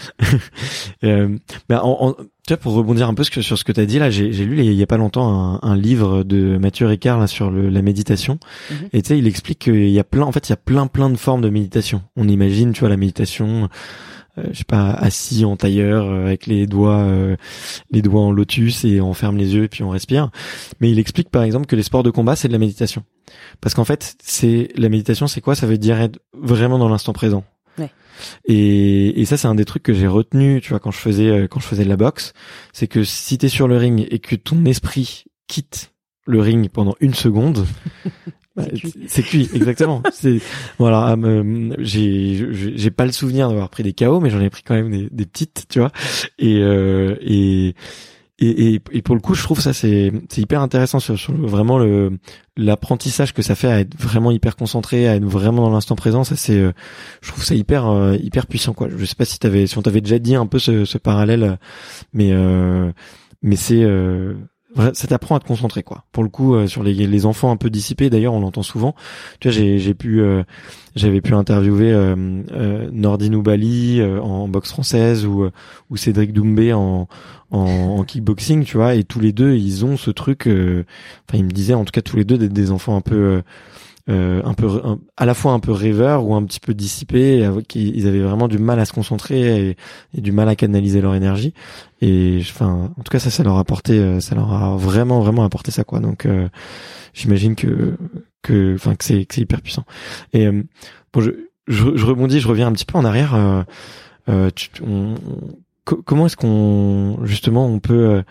euh, bah, en, en, tu vois, pour rebondir un peu sur ce que tu as dit là, j'ai, j'ai lu il y a pas longtemps un, un livre de Mathieu Ricard là sur le, la méditation. Mm-hmm. Et tu sais, il explique qu'il y a plein, en fait, il y a plein plein de formes de méditation. On imagine, tu vois, la méditation, euh, je sais pas, assis en tailleur euh, avec les doigts, euh, les doigts en lotus et on ferme les yeux et puis on respire. Mais il explique par exemple que les sports de combat c'est de la méditation. Parce qu'en fait, c'est la méditation, c'est quoi? Ça veut dire être vraiment dans l'instant présent. Ouais. Et, et ça, c'est un des trucs que j'ai retenu, tu vois, quand je faisais, quand je faisais de la boxe, c'est que si t'es sur le ring et que ton esprit quitte le ring pendant une seconde, bah, c'est, cuit. c'est cuit, exactement. c'est voilà, euh, j'ai, j'ai pas le souvenir d'avoir pris des K O, mais j'en ai pris quand même des, des petites, tu vois. Et euh, et Et, et, et pour le coup, je trouve ça c'est c'est hyper intéressant sur, sur le, vraiment le l'apprentissage que ça fait à être vraiment hyper concentré, à être vraiment dans l'instant présent. Ça c'est, euh, je trouve ça hyper euh, hyper puissant quoi. Je sais pas si t'avais si on t'avait déjà dit un peu ce, ce parallèle, mais euh, mais c'est euh, ça t'apprend à te concentrer quoi. Pour le coup, euh, sur les les enfants un peu dissipés, d'ailleurs, on l'entend souvent. Tu vois, j'ai j'ai pu euh, j'avais pu interviewer euh, euh, Nordine Oubali euh, en boxe française ou euh, ou Cédric Doumbé en En, en kickboxing, tu vois, et tous les deux ils ont ce truc, euh, enfin ils me disaient en tout cas tous les deux d'être des enfants un peu euh, un peu un, à la fois un peu rêveurs ou un petit peu dissipés, euh, qui ils avaient vraiment du mal à se concentrer et, et du mal à canaliser leur énergie, et enfin en tout cas ça ça leur a apporté ça leur a vraiment vraiment apporté ça quoi. Donc euh, j'imagine que que enfin que c'est que c'est hyper puissant. Et euh, bon je, je je rebondis, je reviens un petit peu en arrière. Euh, euh, tu, on, on Comment est-ce qu'on justement on peut euh,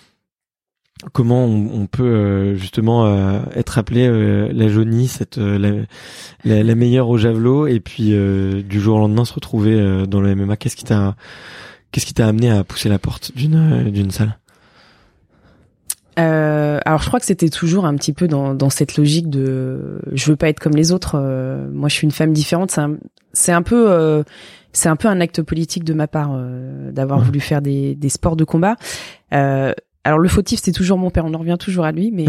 comment on, on peut euh, justement euh, être appelé euh, la jaunisse, cette euh, la, la, la meilleure au javelot, et puis euh, du jour au lendemain se retrouver euh, dans le M M A? Qu'est-ce qui t'a qu'est-ce qui t'a amené à pousser la porte d'une euh, d'une salle? Euh, alors je crois que c'était toujours un petit peu dans dans cette logique de je veux pas être comme les autres. Euh, moi je suis une femme différente. C'est un c'est un peu euh, c'est un peu un acte politique de ma part euh, d'avoir ouais. voulu faire des des sports de combat. Euh, alors le fautif c'est toujours mon père, on en revient toujours à lui, mais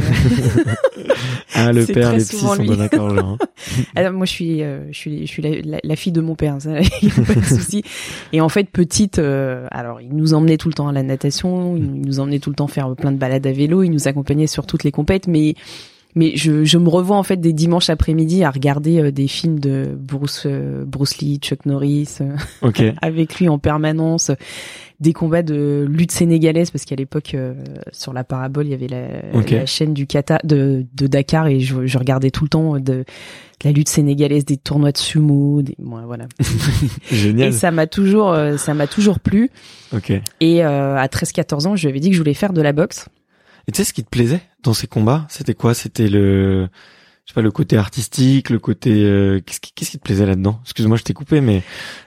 ah le père, les petits sont pas d'accord genre. Alors moi je suis euh, je suis je suis la, la, la fille de mon père, ça, y a pas de souci. Et en fait petite, euh, alors il nous emmenait tout le temps à la natation, il nous emmenait tout le temps faire plein de balades à vélo, il nous accompagnait sur toutes les compètes, mais mais je je me revois en fait des dimanches après-midi à regarder euh, des films de Bruce euh, Bruce Lee, Chuck Norris, euh, okay. avec lui en permanence. Des combats de lutte sénégalaise parce qu'à l'époque euh, sur la parabole il y avait la, okay. la chaîne du kata de, de Dakar et je, je regardais tout le temps de, de la lutte sénégalaise, des tournois de sumo, des, bon, voilà. Génial. Et ça m'a toujours euh, ça m'a toujours plu. Okay. Et euh, à treize quatorze ans je lui avais dit que je voulais faire de la boxe. Et tu sais ce qui te plaisait dans ces combats, c'était quoi? C'était le je sais pas le côté artistique, le côté euh, qu'est-ce qui qu'est-ce qui te plaisait là-dedans? Excuse-moi, je t'ai coupé mais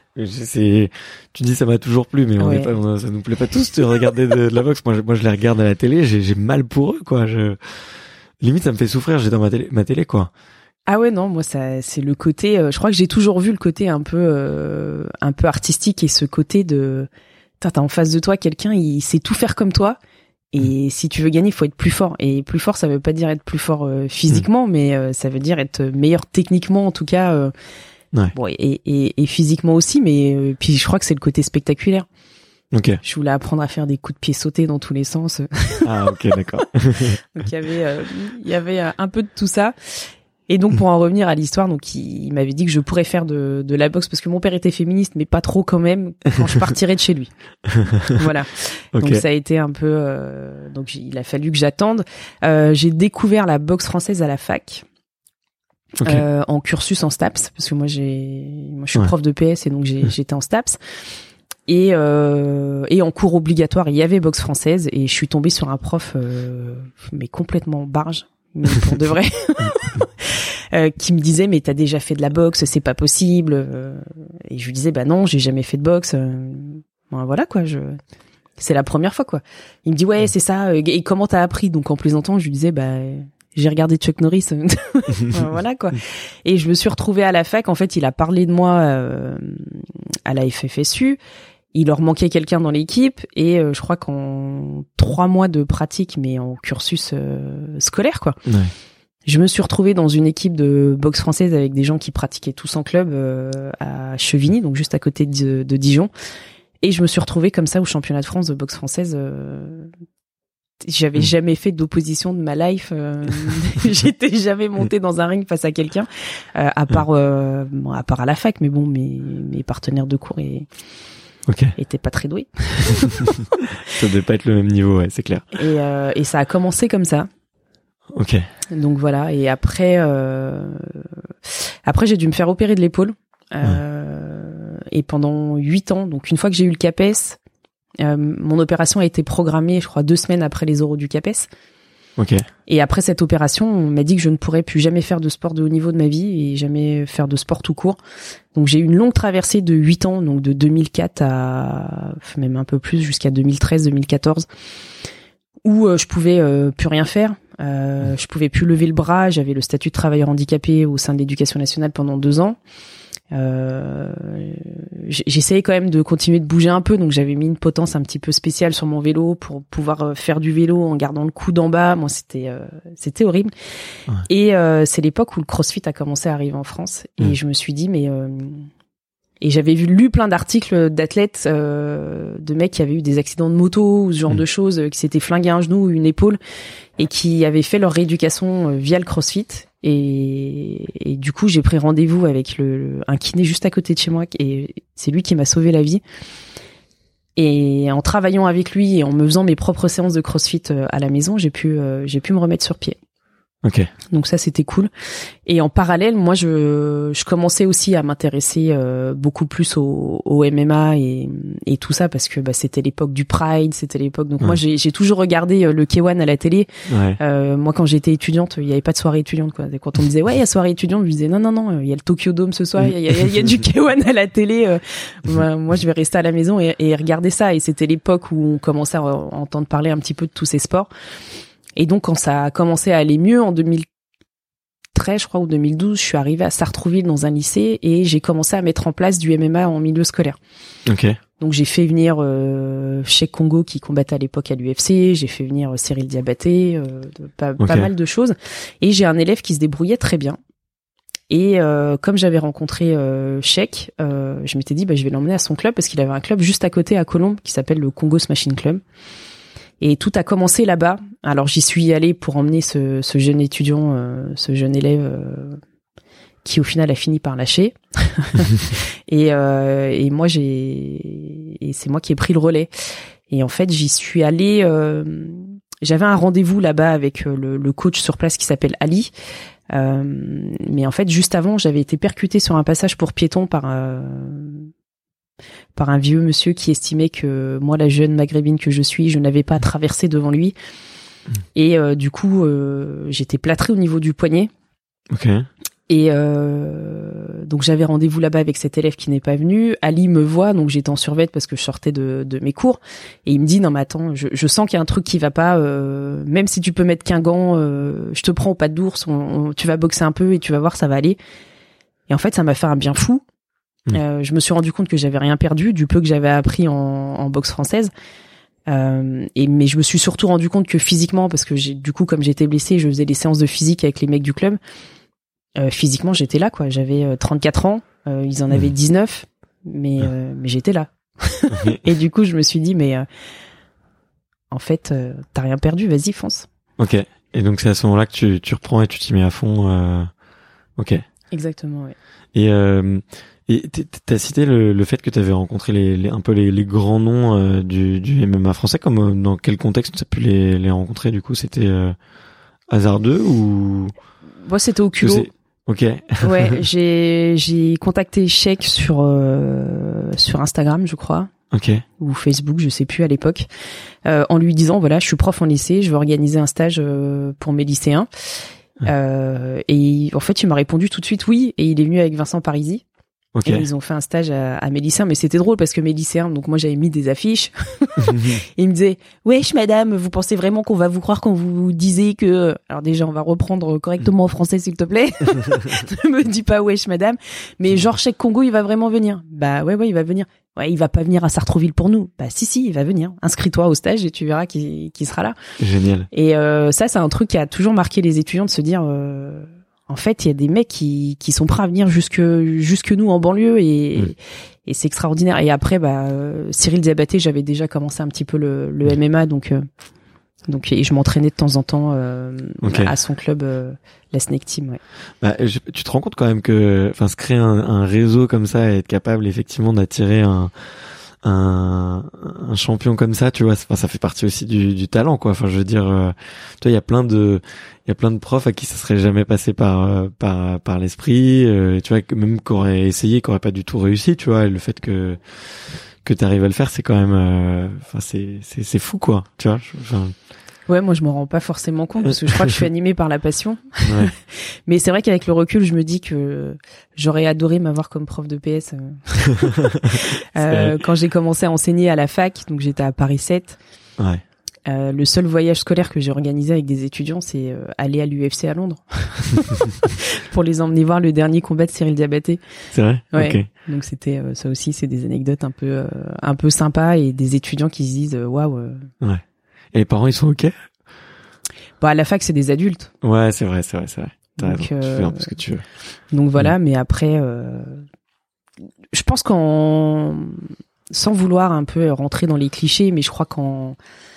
c'est, tu dis ça m'a toujours plu, mais on ouais. est pas, on, ça nous plaît pas tous de regarder de, de la boxe. Moi, je, moi, je les regarde à la télé, j'ai, j'ai mal pour eux, quoi. Je, limite, ça me fait souffrir. J'ai dans ma télé, ma télé, quoi. Ah ouais, non, moi, ça, c'est le côté. Euh, je crois que j'ai toujours vu le côté un peu, euh, un peu artistique et ce côté de, t'as, t'as en face de toi quelqu'un, il sait tout faire comme toi. Et mmh. si tu veux gagner, il faut être plus fort. Et plus fort, ça veut pas dire être plus fort euh, physiquement, mmh. mais euh, ça veut dire être meilleur techniquement, en tout cas. Euh, Ouais. Bon, et, et, et physiquement aussi, mais euh, puis je crois que c'est le côté spectaculaire. Ok. Je voulais apprendre à faire des coups de pied sautés dans tous les sens. Ah ok, d'accord. Donc il y avait, euh, il y avait un peu de tout ça. Et donc pour en revenir à l'histoire, donc il, il m'avait dit que je pourrais faire de, de la boxe parce que mon père était féministe, mais pas trop quand même quand je partirais de chez lui. Voilà. Okay. Donc ça a été un peu, euh, donc il a fallu que j'attende. Euh, j'ai découvert la boxe française à la fac. Okay. Euh, en cursus en STAPS parce que moi j'ai moi je suis ouais. prof de P S et donc j'ai j'étais en STAPS et euh, et en cours obligatoire il y avait boxe française et je suis tombée sur un prof euh, mais complètement barge mais pour de vrai euh, qui me disait mais t'as déjà fait de la boxe, c'est pas possible, et je lui disais bah non, j'ai jamais fait de boxe. Bon, voilà quoi, je c'est la première fois quoi. Il me dit ouais, c'est ça, et comment t'as appris? Donc en plaisantant je lui disais bah j'ai regardé Chuck Norris. Voilà quoi. Et je me suis retrouvée à la fac. En fait, il a parlé de moi euh, à la F F S U. Il leur manquait quelqu'un dans l'équipe et euh, je crois qu'en trois mois de pratique, mais en cursus euh, scolaire quoi. Ouais. Je me suis retrouvée dans une équipe de boxe française avec des gens qui pratiquaient tous en club euh, à Chevigny, donc juste à côté de, de Dijon. Et je me suis retrouvée comme ça au championnat de France de boxe française. Euh, J'avais mmh. jamais fait d'opposition de ma life. Euh, j'étais jamais montée dans un ring face à quelqu'un, euh, à part euh, bon, à part à la fac. Mais bon, mes mes partenaires de cours et okay. étaient pas très doués. Ça devait pas être le même niveau, ouais, c'est clair. Et euh, et ça a commencé comme ça. Ok. Donc voilà. Et après euh, après j'ai dû me faire opérer de l'épaule. Euh, ouais. Et pendant huit ans, donc une fois que j'ai eu le CAPES. Euh, mon opération a été programmée, je crois, deux semaines après les oraux du CAPES. Ok. Et après cette opération, on m'a dit que je ne pourrais plus jamais faire de sport de haut niveau de ma vie et jamais faire de sport tout court. Donc j'ai eu une longue traversée de huit ans, donc de deux mille quatre à même un peu plus jusqu'à deux mille treize, deux mille quatorze, où euh, je pouvais euh, plus rien faire. Euh, je pouvais plus lever le bras. J'avais le statut de travailleur handicapé au sein de l'Éducation nationale pendant deux ans. Euh, j'essayais quand même de continuer de bouger un peu, donc j'avais mis une potence un petit peu spéciale sur mon vélo pour pouvoir faire du vélo en gardant le coude en bas. Moi, c'était euh, c'était horrible. Ouais. Et euh, c'est l'époque où le CrossFit a commencé à arriver en France, et mmh. je me suis dit mais euh, et j'avais vu lu plein d'articles d'athlètes, euh, de mecs qui avaient eu des accidents de moto ou ce genre mmh. de choses, qui s'étaient flingués un genou ou une épaule et qui avaient fait leur rééducation via le CrossFit. Et, et du coup, j'ai pris rendez-vous avec le, le, un kiné juste à côté de chez moi, et c'est lui qui m'a sauvé la vie. Et en travaillant avec lui et en me faisant mes propres séances de CrossFit à la maison, j'ai pu, euh, j'ai pu me remettre sur pied. Ok. Donc ça, c'était cool. Et en parallèle, moi, je, je commençais aussi à m'intéresser euh, beaucoup plus au, au M M A et, et tout ça, parce que bah, c'était l'époque du Pride, c'était l'époque. Donc ouais. moi, j'ai, j'ai toujours regardé le K un à la télé. Ouais. Euh, moi, quand j'étais étudiante, il y avait pas de soirée étudiante, quoi. Quand on me disait ouais, il y a soirée étudiante, je disais non, non, non, il y a le Tokyo Dome ce soir, il y a, y, a, y a du K un à la télé. Euh, moi, moi, je vais rester à la maison et, et regarder ça. Et c'était l'époque où on commençait à entendre parler un petit peu de tous ces sports. Et donc, quand ça a commencé à aller mieux en deux mille treize, je crois, ou deux mille douze, je suis arrivée à Sartrouville dans un lycée et j'ai commencé à mettre en place du M M A en milieu scolaire. Ok. Donc j'ai fait venir euh, Cheikh Congo qui combattait à l'époque à l'U F C, j'ai fait venir Cyril Diabaté, euh, de, pas, okay. pas mal de choses. Et j'ai un élève qui se débrouillait très bien. Et euh, comme j'avais rencontré euh, Cheikh, euh, je m'étais dit bah je vais l'emmener à son club parce qu'il avait un club juste à côté à Colombes qui s'appelle le Congo Smashing Club. Et tout a commencé là-bas. Alors j'y suis allée pour emmener ce, ce jeune étudiant, euh, ce jeune élève euh, qui au final a fini par lâcher. et, euh, et moi j'ai, et c'est moi qui ai pris le relais. Et en fait j'y suis allée. Euh, j'avais un rendez-vous là-bas avec le, le coach sur place qui s'appelle Ali. Euh, mais en fait juste avant j'avais été percutée sur un passage pour piétons par euh, par un vieux monsieur qui estimait que moi, la jeune maghrébine que je suis, je n'avais pas traversé devant lui. Mmh. Et euh, du coup, euh, j'étais plâtrée au niveau du poignet. Ok. Et euh, donc, j'avais rendez-vous là-bas avec cet élève qui n'est pas venu. Ali me voit, donc j'étais en survêt parce que je sortais de, de mes cours. Et il me dit, non mais attends, je, je sens qu'il y a un truc qui va pas. Euh, même si tu peux mettre qu'un gant, euh, je te prends au pas d'ours, on, on, tu vas boxer un peu et tu vas voir, ça va aller. Et en fait, ça m'a fait un bien fou. Mmh. Euh, je me suis rendu compte que j'avais rien perdu du peu que j'avais appris en, en boxe française. Euh, et mais je me suis surtout rendu compte que physiquement, parce que j'ai, du coup, comme j'étais blessée, je faisais des séances de physique avec les mecs du club. Euh, physiquement, j'étais là, quoi. J'avais euh, trente-quatre ans, euh, ils en avaient mmh. dix-neuf, mais euh, mais j'étais là. Et du coup, je me suis dit, mais euh, en fait, euh, t'as rien perdu, vas-y, fonce. Ok. Et donc c'est à ce moment-là que tu tu reprends et tu t'y mets à fond. Euh... Ok. Exactement, ouais. Et euh, Et t'as cité le, le fait que t'avais rencontré les, les un peu les, les grands noms euh, du, du M M A français. Comme euh, dans quel contexte t'as pu les, les rencontrer du coup? C'était euh, hasardeux ou? Moi, c'était au culot. Ok. Ouais, j'ai j'ai contacté Cheikh sur euh, sur Instagram, je crois. Ok. Ou Facebook, je sais plus à l'époque, euh, en lui disant voilà, je suis prof en lycée, je veux organiser un stage euh, pour mes lycéens. Ouais. Euh, et en fait, il m'a répondu tout de suite oui, et il est venu avec Vincent Parisi. Okay. Et ils ont fait un stage à, à mes lycéens, mais c'était drôle parce que mes lycéens, donc moi j'avais mis des affiches, et ils me disaient wesh madame, vous pensez vraiment qu'on va vous croire quand vous disiez que, alors déjà on va reprendre correctement en français s'il te plaît, ne me dis pas wesh madame, mais genre Cheikh Congo il va vraiment venir. Bah ouais ouais il va venir. Ouais, il va pas venir à Sartrouville pour nous. Bah si si, il va venir. Inscris-toi au stage et tu verras qui qui sera là. Génial. Et euh, ça c'est un truc qui a toujours marqué les étudiants de se dire euh, en fait, il y a des mecs qui qui sont prêts à venir jusque jusque nous en banlieue et mmh. et c'est extraordinaire. Et après, bah euh, Cyril Diabaté, j'avais déjà commencé un petit peu le, le M M A, donc euh, donc et je m'entraînais de temps en temps euh, okay. à son club, euh, la Snake Team. Ouais. Bah, je, tu te rends compte quand même que, enfin, se créer un, un réseau comme ça et être capable effectivement d'attirer un un un champion comme ça, tu vois, ça, ça fait partie aussi du, du talent, quoi. Enfin, je veux dire, euh, tu vois, il y a plein de il y a plein de profs à qui ça serait jamais passé par euh, par par l'esprit, euh, tu vois, même qui auraient essayé, qui auraient pas du tout réussi, tu vois. Et le fait que que t'arrives à le faire, c'est quand même, enfin, euh, c'est c'est c'est fou, quoi. Tu vois. Enfin, ouais, moi je m'en rends pas forcément compte parce que je crois que je suis animée par la passion. Ouais. Mais c'est vrai qu'avec le recul, je me dis que j'aurais adoré m'avoir comme prof de P S. Euh, euh, quand j'ai commencé à enseigner à la fac, donc j'étais à Paris sept. Ouais. Euh, le seul voyage scolaire que j'ai organisé avec des étudiants, c'est euh, aller à l'U F C à Londres pour les emmener voir le dernier combat de Cyril Diabaté. C'est vrai. Ouais. Okay. Donc c'était euh, ça aussi, c'est des anecdotes un peu euh, un peu sympas et des étudiants qui se disent waouh. Euh, ouais. Et les parents, ils sont ok? Bah à la fac, c'est des adultes. Ouais, c'est vrai, c'est vrai, c'est vrai. T'as donc, raison. Euh, tu fais un peu ce que tu veux. Donc voilà, mmh. mais après, euh, je pense qu'en sans vouloir un peu rentrer dans les clichés, mais je crois qu'en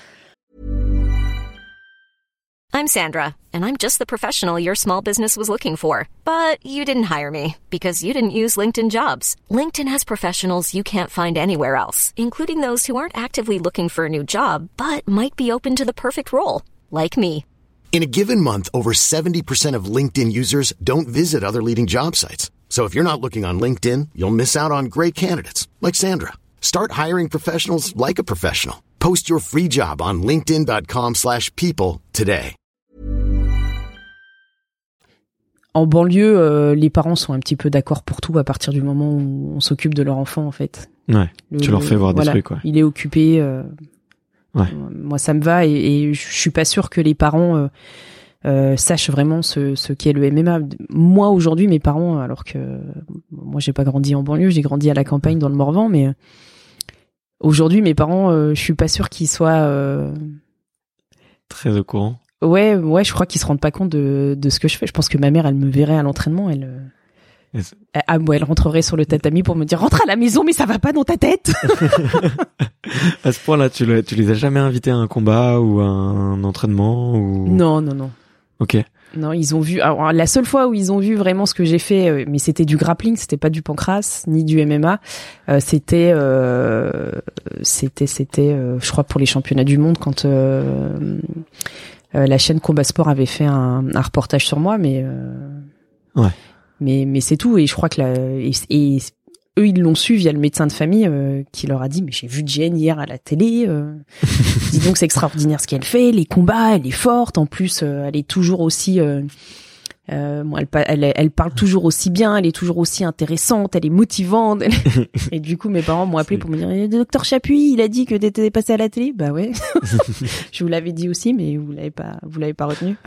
I'm Sandra, and I'm just the professional your small business was looking for. But you didn't hire me because you didn't use LinkedIn Jobs. LinkedIn has professionals you can't find anywhere else, including those who aren't actively looking for a new job, but might be open to the perfect role, like me. In a given month, over seventy percent of LinkedIn users don't visit other leading job sites. So if you're not looking on LinkedIn, you'll miss out on great candidates, like Sandra. Start hiring professionals like a professional. Post your free job on linkedin.com slash people today. En banlieue, euh, les parents sont un petit peu d'accord pour tout à partir du moment où on s'occupe de leur enfant, en fait. Ouais, le, tu leur fais voir voilà, des trucs, quoi. Il est occupé. Euh, ouais. Moi, ça me va et, et je suis pas sûre que les parents euh, euh, sachent vraiment ce, ce qu'est le M M A. Moi aujourd'hui, mes parents, alors que moi j'ai pas grandi en banlieue, j'ai grandi à la campagne dans le Morvan, mais aujourd'hui mes parents, euh, je suis pas sûre qu'ils soient euh... très au courant. Ouais, ouais, je crois qu'ils se rendent pas compte de, de ce que je fais. Je pense que ma mère, elle me verrait à l'entraînement, elle. Elle, ah, ouais, elle rentrerait sur le tatami pour me dire rentre à la maison, mais ça va pas dans ta tête. À ce point-là, tu, le, tu les as jamais invités à un combat ou à un entraînement ou... Non, non, non. Ok. Non, ils ont vu. Alors, la seule fois où ils ont vu vraiment ce que j'ai fait, mais c'était du grappling, c'était pas du pancrace ni du M M A. Euh, c'était, euh, c'était, c'était, euh, je crois pour les championnats du monde quand euh, euh, la chaîne Combat Sport avait fait un, un reportage sur moi, mais. Euh, ouais. Mais mais c'est tout, et je crois que la, et, et eux ils l'ont su via le médecin de famille euh, qui leur a dit mais j'ai vu Jen hier à la télé, euh, dis donc c'est extraordinaire ce qu'elle fait, les combats, elle est forte, en plus euh, elle est toujours aussi euh, euh, bon, elle, elle elle parle toujours aussi bien, elle est toujours aussi intéressante, elle est motivante. Elle... Et du coup mes parents m'ont appelé pour me dire le docteur Chapuis il a dit que t'étais passé à la télé. Bah ouais. Je vous l'avais dit aussi, mais vous l'avez pas vous l'avez pas retenu.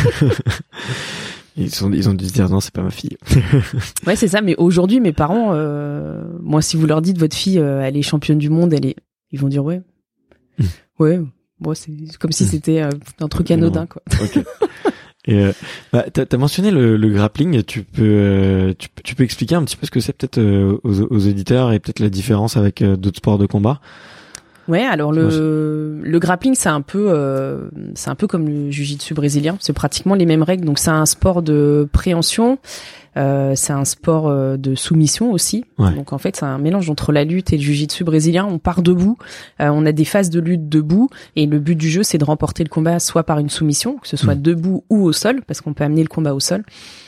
Ils, sont, ils ont dû se dire non, c'est pas ma fille. Ouais, c'est ça. Mais aujourd'hui, mes parents, euh, moi, si vous leur dites votre fille, euh, elle est championne du monde, elle est, ils vont dire ouais, mmh. ouais. Bon, c'est comme si c'était euh, un truc anodin, quoi. Okay. Et euh, bah, t'as, t'as mentionné le, le grappling. Tu peux, euh, tu, tu peux expliquer un petit peu ce que c'est peut-être euh, aux, aux auditeurs et peut-être la différence avec euh, d'autres sports de combat. Ouais, alors le le grappling c'est un peu euh, c'est un peu comme le jiu-jitsu brésilien, c'est pratiquement les mêmes règles. Donc c'est un sport de préhension, euh, c'est un sport euh, de soumission aussi. Ouais. Donc en fait c'est un mélange entre la lutte et le jiu-jitsu brésilien. On part debout, euh, on a des phases de lutte debout, et le but du jeu c'est de remporter le combat soit par une soumission, que ce soit mmh. debout ou au sol, parce qu'on peut amener le combat au sol,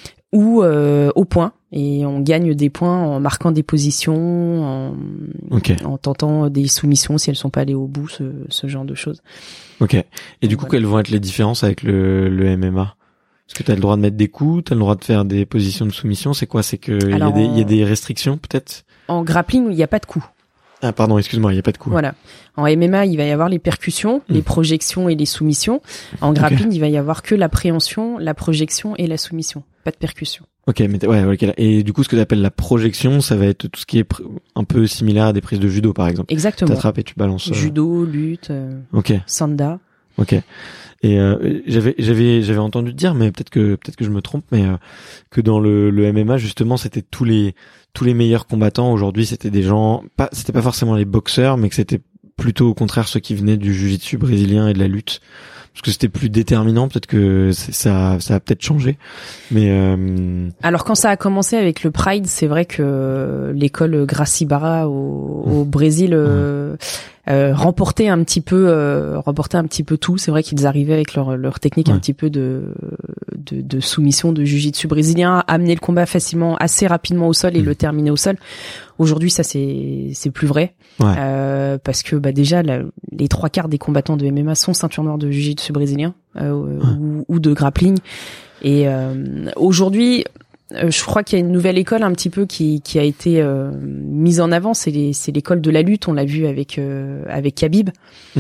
ou euh, au point. Et on gagne des points en marquant des positions, en, okay. en tentant des soumissions si elles sont pas allées au bout, ce, ce genre de choses. Ok. Et du coup, voilà. Quelles vont être les différences avec le, le M M A? Est-ce que tu as le droit de mettre des coups, tu as le droit de faire des positions de soumission? C'est quoi? C'est que il y a des, il y a des restrictions peut-être? En grappling, il n'y a pas de coups. Ah pardon, excuse-moi, il y a pas de coups. Voilà. En M M A, il va y avoir les percussions, mmh. les projections et les soumissions. En grappling, okay. il va y avoir que la préhension, la projection et la soumission. Pas de percussion. Ok, mais ouais, ok. Et du coup, ce que tu appelles la projection, ça va être tout ce qui est pr- un peu similaire à des prises de judo, par exemple. Exactement. T'attrapes et tu balances. Euh... Judo, lutte, euh, ok. sanda. Ok. Et euh, j'avais j'avais j'avais entendu dire, mais peut-être que peut-être que je me trompe, mais euh, que dans le, le M M A justement, c'était tous les tous les meilleurs combattants aujourd'hui, c'était des gens, pas c'était pas forcément les boxeurs, mais que c'était plutôt au contraire ceux qui venaient du jiu-jitsu brésilien et de la lutte. Parce que c'était plus déterminant, peut-être que c'est, ça, ça a peut-être changé. Mais euh... alors quand ça a commencé avec le Pride, c'est vrai que l'école Gracie Barra au, au Brésil euh, euh, remportait un petit peu, euh, remportait un petit peu tout. C'est vrai qu'ils arrivaient avec leur leur technique ouais. un petit peu de, de de soumission de jiu-jitsu brésilien, amener le combat facilement, assez rapidement au sol et mmh. le terminer au sol. Aujourd'hui, ça c'est c'est plus vrai ouais. euh, parce que bah déjà la, les trois quarts des combattants de M M A sont ceinture noire de jiu-jitsu brésilien euh, ouais. ou, ou de grappling. Et euh, aujourd'hui, euh, je crois qu'il y a une nouvelle école un petit peu qui qui a été euh, mise en avant. C'est les, c'est l'école de la lutte. On l'a vu avec euh, avec Khabib. Mmh.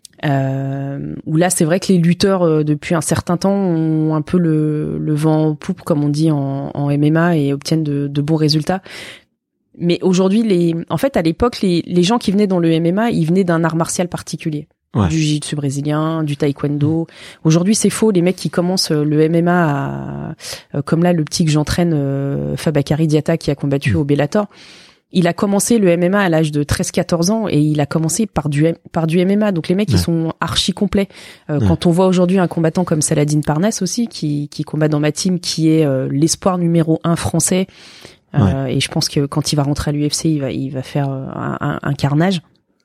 Euh, où là, c'est vrai que les lutteurs euh, depuis un certain temps ont un peu le le vent en poupe, comme on dit en, en M M A, et obtiennent de, de bons résultats. Mais aujourd'hui, les, en fait, à l'époque, les, les gens qui venaient dans le M M A, ils venaient d'un art martial particulier. Ouais. Du jiu-jitsu brésilien, du taekwondo. Mmh. Aujourd'hui, c'est faux. Les mecs qui commencent le M M A à, euh, comme là, le petit que j'entraîne, euh, Fabakary Diatta, qui a combattu mmh. au Bellator. Il a commencé le M M A à l'âge de treize quatorze ans et il a commencé par du, par du M M A. Donc les mecs, ouais. ils sont archi complets. Euh, ouais. Quand on voit aujourd'hui un combattant comme Saladin Parnasse aussi, qui, qui combat dans ma team, qui est euh, l'espoir numéro un français, Ouais. Euh, et je pense que quand il va rentrer à l'U F C, il va, il va faire un, un, un carnage.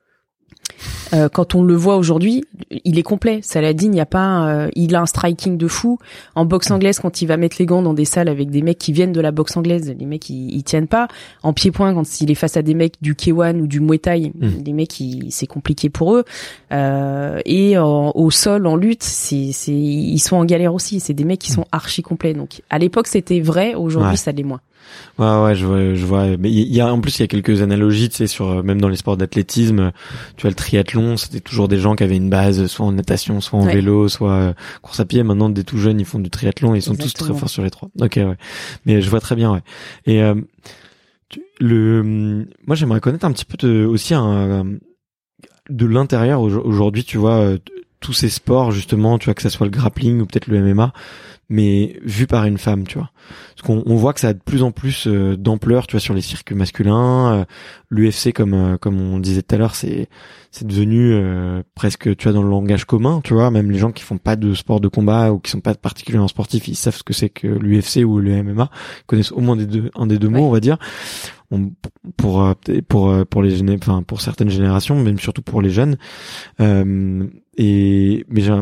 Euh, quand on le voit aujourd'hui, il est complet. Saladin, il y a pas, euh, il a un striking de fou. En boxe anglaise, quand il va mettre les gants dans des salles avec des mecs qui viennent de la boxe anglaise, les mecs ils, ils tiennent pas. En pied-point, quand il est face à des mecs du K un ou du Muay Thai, mmh. les mecs ils, c'est compliqué pour eux. Euh, et en, au sol, en lutte, c'est, c'est, ils sont en galère aussi. C'est des mecs qui sont archi complets. Donc à l'époque c'était vrai, aujourd'hui ouais. ça l'est moins. Ouais, ouais, je vois, je vois. Mais il y a, en plus, il y a quelques analogies, tu sais, sur, même dans les sports d'athlétisme, tu vois, le triathlon, c'était toujours des gens qui avaient une base, soit en natation, soit en ouais. vélo, soit euh, course à pied. Maintenant, des tout jeunes, ils font du triathlon et ils sont Exactement. tous très forts sur les trois. Ok, ouais. Mais je vois très bien, ouais. Et, euh, tu, le, moi, j'aimerais connaître un petit peu de, aussi un, de l'intérieur aujourd'hui, tu vois, euh, tous ces sports, justement, tu vois, que ça soit le grappling ou peut-être le M M A, mais vu par une femme, tu vois. Parce qu'on on voit que ça a de plus en plus euh, d'ampleur, tu vois, sur les circuits masculins. Euh, L'U F C, comme euh, comme on disait tout à l'heure, c'est c'est devenu euh, presque, tu vois, dans le langage commun, tu vois. Même les gens qui font pas de sport de combat ou qui sont pas particulièrement sportifs, ils savent ce que c'est que l'U F C ou le M M A. Ils connaissent au moins des deux, un des deux mots, ouais. on va dire. On, pour pour pour les géné- enfin pour certaines générations, même surtout pour les jeunes. Euh, et mais j'ai un,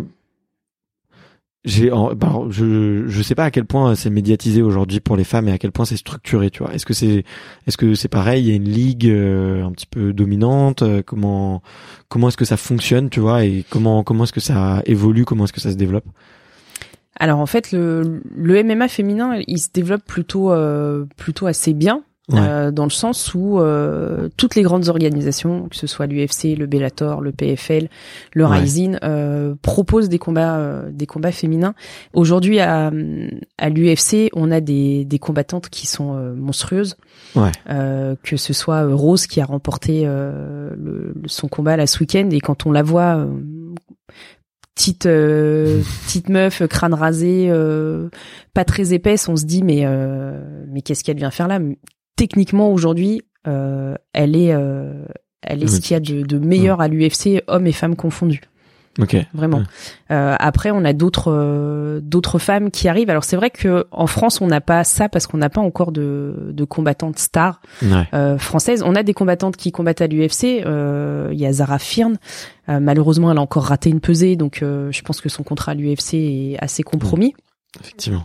J'ai, bah, je, je sais pas à quel point c'est médiatisé aujourd'hui pour les femmes et à quel point c'est structuré, tu vois. Est-ce que c'est, est-ce que c'est pareil? Il y a une ligue euh, un petit peu dominante. Euh, comment, comment est-ce que ça fonctionne, tu vois, et comment, comment est-ce que ça évolue, comment est-ce que ça se développe? Alors en fait, le, le M M A féminin, il se développe plutôt, euh, plutôt assez bien. Ouais. Euh, dans le sens où euh, toutes les grandes organisations, que ce soit l'U F C, le Bellator, le P F L, le ouais. Rising, euh, proposent des combats, euh, des combats féminins. Aujourd'hui, à, à l'U F C, on a des, des combattantes qui sont euh, monstrueuses. Ouais. Euh, que ce soit Rose qui a remporté euh, le, son combat là ce week-end, et quand on la voit. Euh, petite euh, petite meuf, crâne rasé, euh, pas très épaisse, on se dit mais euh, mais qu'est-ce qu'elle vient faire là? Techniquement aujourd'hui, euh, elle est euh, elle est ce qu'il y a de, de meilleur à l'U F C, hommes et femmes confondus. Ok. Vraiment. Ouais. Euh, après, on a d'autres euh, d'autres femmes qui arrivent. Alors c'est vrai que en France, on n'a pas ça parce qu'on n'a pas encore de de combattantes stars ouais. euh, françaises. On a des combattantes qui combattent à l'U F C. Euh, il y a Zara Firn. Euh, malheureusement, elle a encore raté une pesée, donc euh, je pense que son contrat à l'U F C est assez compromis. Ouais. Effectivement.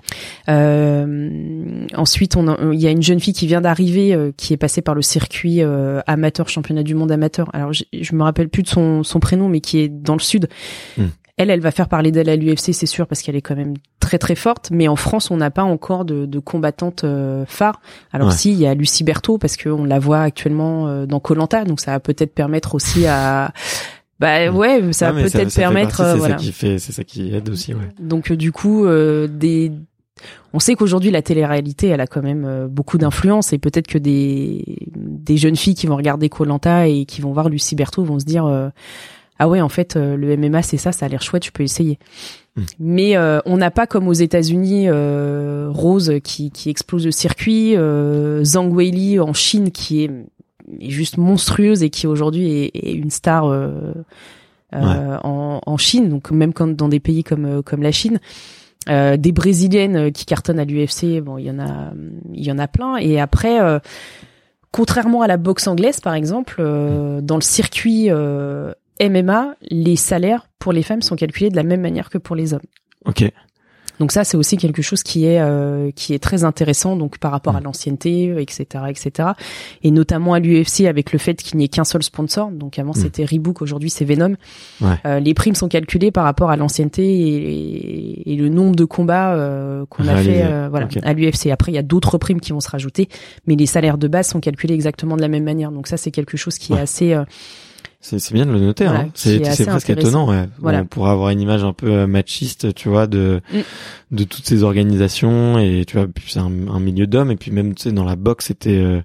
Euh, ensuite, on il y a une jeune fille qui vient d'arriver, euh, qui est passée par le circuit euh, amateur, championnat du monde amateur. Alors, je, je me rappelle plus de son, son prénom, mais qui est dans le sud. Mm. Elle, elle va faire parler d'elle à l'U F C, c'est sûr, parce qu'elle est quand même très très forte. Mais en France, on n'a pas encore de, de combattante euh, phare. Alors ouais. si, il y a Lucie Berthaud, parce qu'on la voit actuellement euh, dans Koh-Lanta, donc ça va peut-être permettre aussi à Bah ouais, ça ouais, va peut-être ça, permettre. Ça partie, c'est voilà. ça qui fait, c'est ça qui aide aussi, ouais. Donc du coup, euh, des, on sait qu'aujourd'hui la télé-réalité, elle a quand même euh, beaucoup d'influence, et peut-être que des des jeunes filles qui vont regarder Koh-Lanta et qui vont voir Lucie Berthaud vont se dire euh, ah ouais, en fait euh, le M M A c'est ça, ça a l'air chouette, je peux essayer. Mmh. Mais euh, on n'a pas comme aux États-Unis euh, Rose qui qui explose le circuit, euh, Zhang Weili en Chine qui est est juste monstrueuse et qui aujourd'hui est, est une star euh, euh, ouais. en, en Chine, donc même quand dans des pays comme comme la Chine, euh, des Brésiliennes qui cartonnent à l'U F C, bon il y en a il y en a plein. Et après, euh, contrairement à la boxe anglaise par exemple, euh, dans le circuit euh, M M A, les salaires pour les femmes sont calculés de la même manière que pour les hommes. Ok. Donc ça, c'est aussi quelque chose qui est euh, qui est très intéressant, donc par rapport à l'ancienneté, et cetera, et cetera. Et notamment à l'U F C avec le fait qu'il n'y ait qu'un seul sponsor. Donc avant, mmh. c'était Reebok, aujourd'hui c'est Venom. Ouais. Euh, les primes sont calculées par rapport à l'ancienneté et, et le nombre de combats euh, qu'on a Réalisé. fait euh, voilà, okay. à l'U F C. Après, il y a d'autres primes qui vont se rajouter, mais les salaires de base sont calculés exactement de la même manière. Donc ça, c'est quelque chose qui ouais. est assez... Euh, C'est, c'est bien de le noter, voilà, hein. C'est, c'est presque étonnant, ouais. Voilà. On pourra avoir une image un peu machiste, tu vois, de, mm. de toutes ces organisations, et tu vois, c'est un, un milieu d'hommes, et puis même, tu sais, dans la boxe, c'était, euh,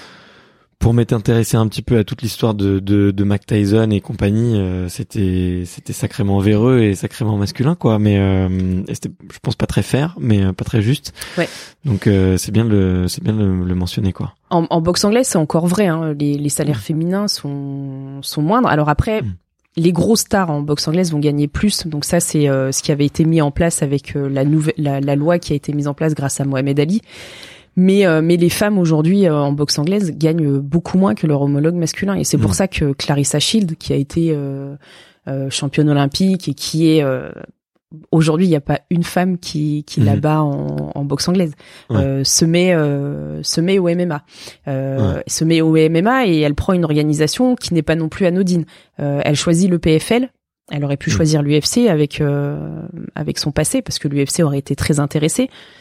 pour m'être intéressé un petit peu à toute l'histoire de, de, de Mike Tyson et compagnie, euh, c'était, c'était sacrément véreux et sacrément masculin, quoi, mais, euh, et c'était, je pense, pas très fair, mais euh, pas très juste. Ouais. Donc, euh, c'est bien de le, c'est bien de le, le mentionner, quoi. En, en boxe anglaise, c'est encore vrai, hein. Les, les salaires mmh. féminins sont, sont moindres. Alors après, mmh. les grosses stars en boxe anglaise vont gagner plus. Donc ça, c'est euh, ce qui avait été mis en place avec euh, la nouvelle, la, la loi qui a été mise en place grâce à Mohamed Ali. Mais euh, mais les femmes aujourd'hui euh, en boxe anglaise gagnent beaucoup moins que leur homologue masculin, et c'est mmh. pour ça que Clarissa Shields, qui a été euh, euh, championne olympique et qui est euh, aujourd'hui, il n'y a pas une femme qui qui mmh. la bat en, en boxe anglaise, ouais. euh, se met euh, se met au M M A, euh, ouais. se met au M M A et elle prend une organisation qui n'est pas non plus anodine. Euh, elle choisit le P F L. Elle aurait pu mmh. choisir l'U F C avec euh, avec son passé, parce que l'U F C aurait été très intéressé.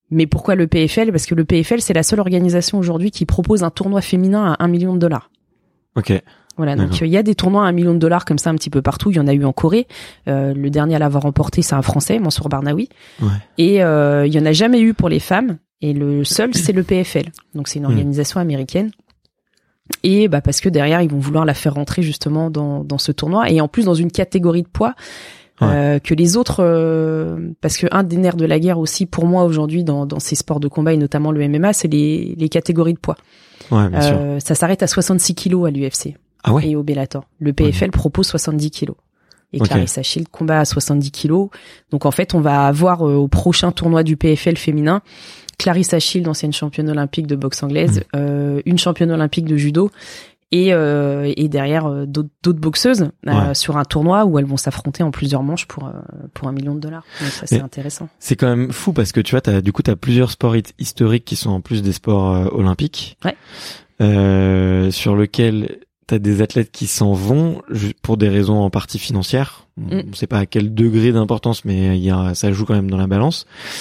Mais pourquoi le P F L? Parce que le P F L, c'est la seule organisation aujourd'hui qui propose un tournoi féminin à un million de dollars. Ok. Voilà, donc il y a des tournois à un million de dollars comme ça un petit peu partout. Il y en a eu en Corée. Euh, le dernier à l'avoir remporté, c'est un Français, Mansour Barnaoui. Ouais. Et euh, il y en a jamais eu pour les femmes. Et le seul, c'est le P F L. Donc c'est une organisation américaine. Et bah parce que derrière, ils vont vouloir la faire rentrer justement dans dans ce tournoi. Et en plus dans une catégorie de poids ouais. euh, que les autres. Euh, parce que un des nerfs de la guerre aussi pour moi aujourd'hui dans dans ces sports de combat et notamment le M M A, c'est les les catégories de poids. Ouais, bien euh, sûr. Ça s'arrête à soixante-six kilos à l'U F C. Ah ouais. Et au Bellator. Le P F L ouais. propose soixante-dix kilos. Et okay. Clarissa Shield combat à soixante-dix kilos. Donc en fait, on va avoir euh, au prochain tournoi du P F L féminin, Clarissa Shield, ancienne championne olympique de boxe anglaise, mmh. euh, une championne olympique de judo, et, euh, et derrière euh, d'autres, d'autres boxeuses euh, ouais. sur un tournoi où elles vont s'affronter en plusieurs manches pour euh, pour un million de dollars. Donc ça, c'est Mais intéressant. C'est quand même fou parce que tu vois, t'as, du coup, t'as plusieurs sports historiques qui sont en plus des sports euh, olympiques, ouais. euh, sur lesquels t'as des athlètes qui s'en vont pour des raisons en partie financières. Mm. On sait pas à quel degré d'importance, mais il y a, ça joue quand même dans la balance.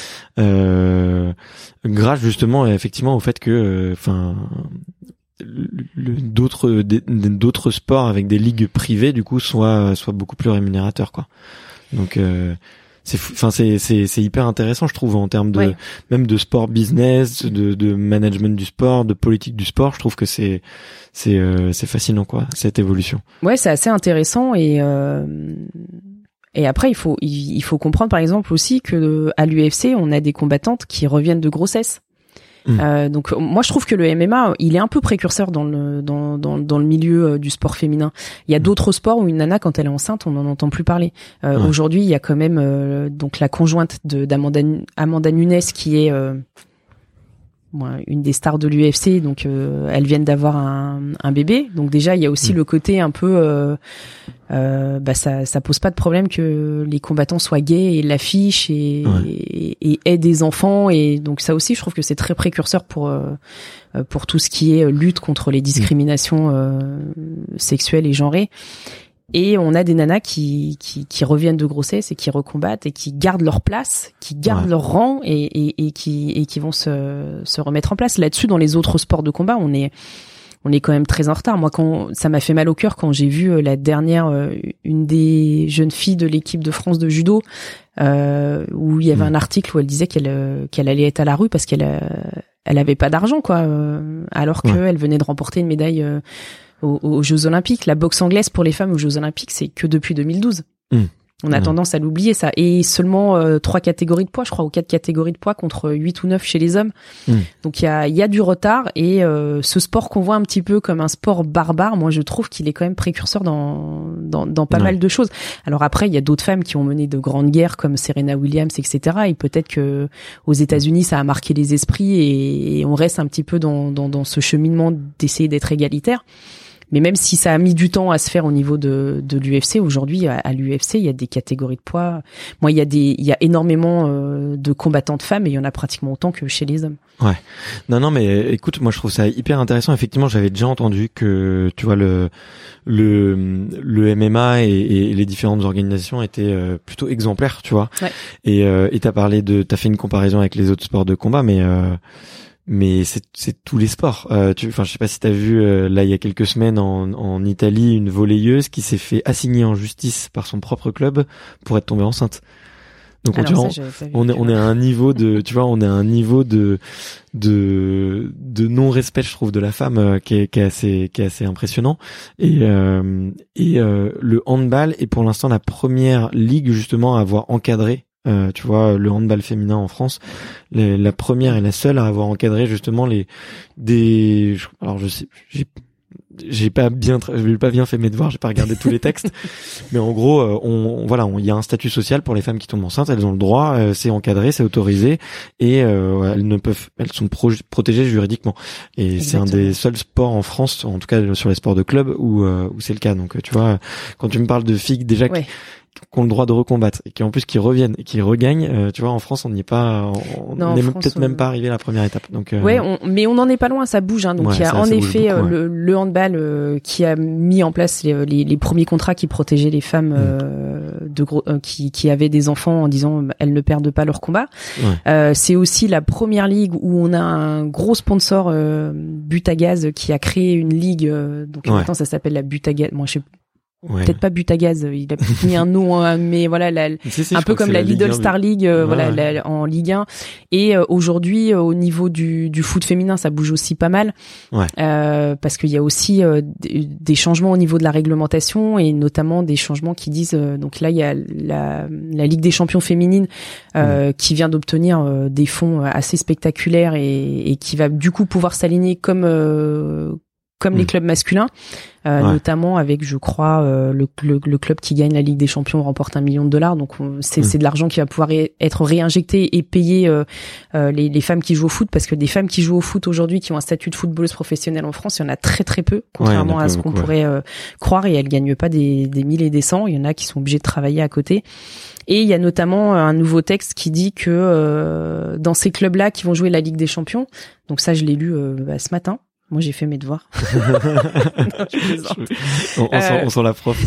Euh, grâce justement, effectivement, au fait que, enfin, euh, d'autres d'autres sports avec des ligues privées, du coup, soient soient beaucoup plus rémunérateurs, quoi. Donc euh, c'est enfin c'est c'est c'est hyper intéressant, je trouve, en termes de oui. même de sport business, de de management du sport, de politique du sport. Je trouve que c'est c'est euh, c'est fascinant, quoi, cette évolution. Ouais, c'est assez intéressant. Et euh, et après il faut il, il faut comprendre par exemple aussi que à l'U F C on a des combattantes qui reviennent de grossesse. Mmh. Euh, donc moi je trouve que le M M A il est un peu précurseur dans le dans dans dans le milieu euh, du sport féminin. Il y a mmh. d'autres sports où une nana quand elle est enceinte on n'en entend plus parler. Euh, ouais. Aujourd'hui il y a quand même euh, donc la conjointe de d'Amanda Amanda Nunes qui est euh, une des stars de l'U F C, donc euh, elles viennent d'avoir un, un bébé. Donc déjà il y a aussi mmh. le côté un peu euh, euh, bah ça ça pose pas de problème que les combattants soient gays et l'affichent et, ouais. et, et aient des enfants, et donc ça aussi je trouve que c'est très précurseur pour euh, pour tout ce qui est lutte contre les discriminations euh, sexuelles et genrées. Et on a des nanas qui, qui, qui reviennent de grossesse et qui recombattent et qui gardent leur place, qui gardent ouais. leur rang et, et, et qui, et qui vont se, se remettre en place. Là-dessus, dans les autres sports de combat, on est, on est quand même très en retard. Moi, quand, ça m'a fait mal au cœur quand j'ai vu la dernière, une des jeunes filles de l'équipe de France de judo, euh, où il y avait mmh. un article où elle disait qu'elle, qu'elle allait être à la rue parce qu'elle, elle avait pas d'argent, quoi, alors ouais. qu'elle venait de remporter une médaille, Aux, aux Jeux Olympiques. La boxe anglaise pour les femmes aux Jeux Olympiques, c'est que depuis deux mille douze. Mmh. On a mmh. tendance à l'oublier, ça. Et seulement euh, trois catégories de poids, je crois, ou quatre catégories de poids contre huit ou neuf chez les hommes. Mmh. Donc il y a, y a du retard. Et euh, ce sport qu'on voit un petit peu comme un sport barbare, moi je trouve qu'il est quand même précurseur dans dans, dans pas ouais. mal de choses. Alors après, il y a d'autres femmes qui ont mené de grandes guerres comme Serena Williams, et cetera. Et peut-être que aux États-Unis, ça a marqué les esprits et, et on reste un petit peu dans, dans, dans ce cheminement d'essayer d'être égalitaire. Mais même si ça a mis du temps à se faire au niveau de, de l'U F C, aujourd'hui, à, à l'U F C, il y a des catégories de poids. Moi, il y a des, il y a énormément euh, de combattantes femmes et il y en a pratiquement autant que chez les hommes. Ouais. Non, non, mais écoute, moi, je trouve ça hyper intéressant. Effectivement, j'avais déjà entendu que, tu vois, le, le, le M M A et, et les différentes organisations étaient euh, plutôt exemplaires, tu vois. Ouais. Et, euh, et t'as parlé de, t'as fait une comparaison avec les autres sports de combat, mais, euh, mais c'est c'est tous les sports. Euh, tu, enfin, je sais pas si t'as vu euh, là il y a quelques semaines en en Italie une volleyeuse qui s'est fait assigner en justice par son propre club pour être tombée enceinte. Donc Alors, tu vois, ça, on, on est on est à un niveau de, tu vois, on est à un niveau de de de non respect, je trouve, de la femme euh, qui est qui est assez qui est assez impressionnant. Et euh, et euh, le handball est pour l'instant la première ligue justement à avoir encadré. Euh, tu vois, le handball féminin en France, les, la première et la seule à avoir encadré justement les des. Alors je sais, j'ai j'ai pas bien, j'ai pas bien fait mes devoirs, j'ai pas regardé tous les textes, mais en gros, euh, on voilà, il y a un statut social pour les femmes qui tombent enceintes, elles ont le droit, euh, c'est encadré, c'est autorisé, et euh, elles ne peuvent, elles sont pro- protégées juridiquement. Et Exactement. C'est un des seuls sports en France, en tout cas sur les sports de club, où euh, où c'est le cas. Donc tu vois, quand tu me parles de filles déjà. Ouais. qui ont le droit de recombattre et qui en plus qui reviennent et qui regagnent, euh, tu vois, en France on n'y est pas, on n'est peut-être on... même pas arrivé à la première étape. Donc euh... ouais, on, mais on n'en est pas loin, ça bouge. Hein. Donc ouais, il y a ça, en ça effet beaucoup, le, ouais. le handball euh, qui a mis en place les, les, les premiers contrats qui protégeaient les femmes mmh. euh, de gros, euh, qui, qui avaient des enfants en disant bah, elles ne perdent pas leur combat. Ouais. Euh, c'est aussi la première ligue où on a un gros sponsor euh, Butagaz qui a créé une ligue. Euh, donc ouais. maintenant ça s'appelle la Butagaz. Moi je sais Ouais. peut-être pas Butagaz, il a peut-être mis un nom, hein, mais voilà, la, si, si, un peu comme la, la Lidl Star League, euh, ouais, voilà, ouais. La, en Ligue un. Et euh, aujourd'hui, euh, au niveau du, du foot féminin, ça bouge aussi pas mal, ouais. euh, parce qu'il y a aussi euh, des, des changements au niveau de la réglementation et notamment des changements qui disent, euh, donc là, il y a la, la Ligue des champions féminines euh, mmh. qui vient d'obtenir euh, des fonds assez spectaculaires et, et qui va du coup pouvoir s'aligner comme euh, comme mmh. les clubs masculins, euh, ouais. notamment avec, je crois, euh, le, le, le club qui gagne la Ligue des Champions remporte un million de dollars. Donc on, c'est, mmh. c'est de l'argent qui va pouvoir ré, être réinjecté et payer euh, euh, les, les femmes qui jouent au foot, parce que des femmes qui jouent au foot aujourd'hui, qui ont un statut de footballeuse professionnelle en France, il y en a très très peu, contrairement ouais, à ce qu'on beaucoup, pourrait euh, croire. Et elles gagnent pas des, des mille et des cents. Il y en a qui sont obligés de travailler à côté. Et il y a notamment un nouveau texte qui dit que euh, dans ces clubs-là qui vont jouer la Ligue des Champions, donc ça je l'ai lu euh, bah, ce matin. Moi, j'ai fait mes devoirs. non, je on, on, sent, on sent la prof.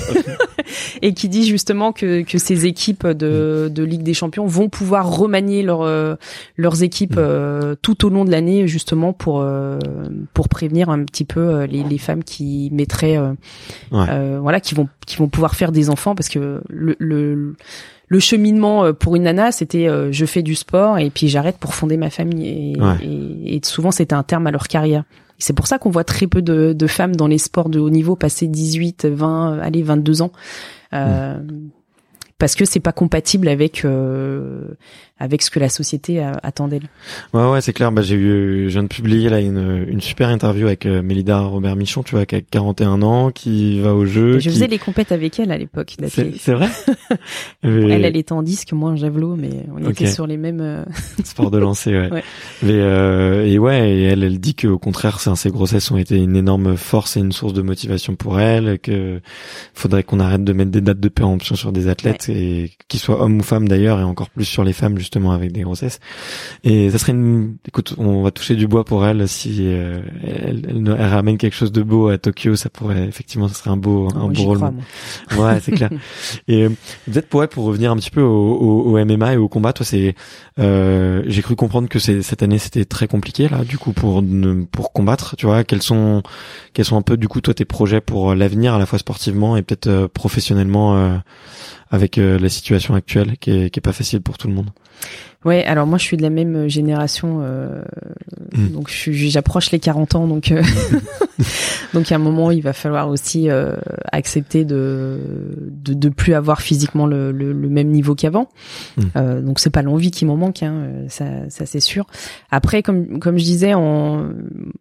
Et qui dit justement que, que ces équipes de, de Ligue des Champions vont pouvoir remanier leur, euh, leurs équipes euh, tout au long de l'année, justement pour euh, pour prévenir un petit peu les, les femmes qui mettraient, euh, ouais. euh, voilà, qui vont qui vont pouvoir faire des enfants, parce que le, le le cheminement pour une nana, c'était euh, je fais du sport et puis j'arrête pour fonder ma famille. Et, ouais. et, et souvent, c'était un terme à leur carrière. Et c'est pour ça qu'on voit très peu de, de femmes dans les sports de haut niveau passer dix-huit, vingt, allez, vingt-deux ans. Euh, mmh. Parce que c'est pas compatible avec euh, avec ce que la société attend d'elle. Ouais ouais, c'est clair. Bah j'ai eu, je viens de publier là une une super interview avec euh, Mélida Robert Michon, tu vois, qui a quarante et un ans, qui va au jeu. Et je qui... faisais les compètes avec elle à l'époque. C'est, c'est vrai. mais... Elle, elle était en disque, moi en javelot, mais on okay. était sur les mêmes euh... sports de lancer, ouais. ouais. Mais euh, et ouais, et elle, elle dit que au contraire, c'est, ces grossesses ont été une énorme force et une source de motivation pour elle, que faudrait qu'on arrête de mettre des dates de péremption sur des athlètes. Ouais. Et qu'ils soient hommes ou femmes d'ailleurs, et encore plus sur les femmes justement avec des grossesses. Et ça serait une, écoute, on va toucher du bois pour elle si euh, elle, elle, elle ramène quelque chose de beau à Tokyo, ça pourrait effectivement, ça serait un beau, un moi, beau rôle. Crois, ouais, c'est clair. Et euh, peut-être pour elle, pour revenir un petit peu au, au, au M M A et au combat, toi, c'est, euh, j'ai cru comprendre que c'est, cette année c'était très compliqué là, du coup pour pour combattre. Tu vois, quels sont quels sont un peu du coup toi tes projets pour l'avenir à la fois sportivement et peut-être euh, professionnellement. Euh, avec euh, la situation actuelle qui est, qui est pas facile pour tout le monde. Ouais, alors moi je suis de la même génération, euh, mmh. donc je suis, j'approche les quarante ans, donc euh, donc à un moment il va falloir aussi euh, accepter de, de de plus avoir physiquement le, le, le même niveau qu'avant. Mmh. Euh, donc c'est pas l'envie qui m'en manque, hein, ça ça c'est sûr. Après comme comme je disais, en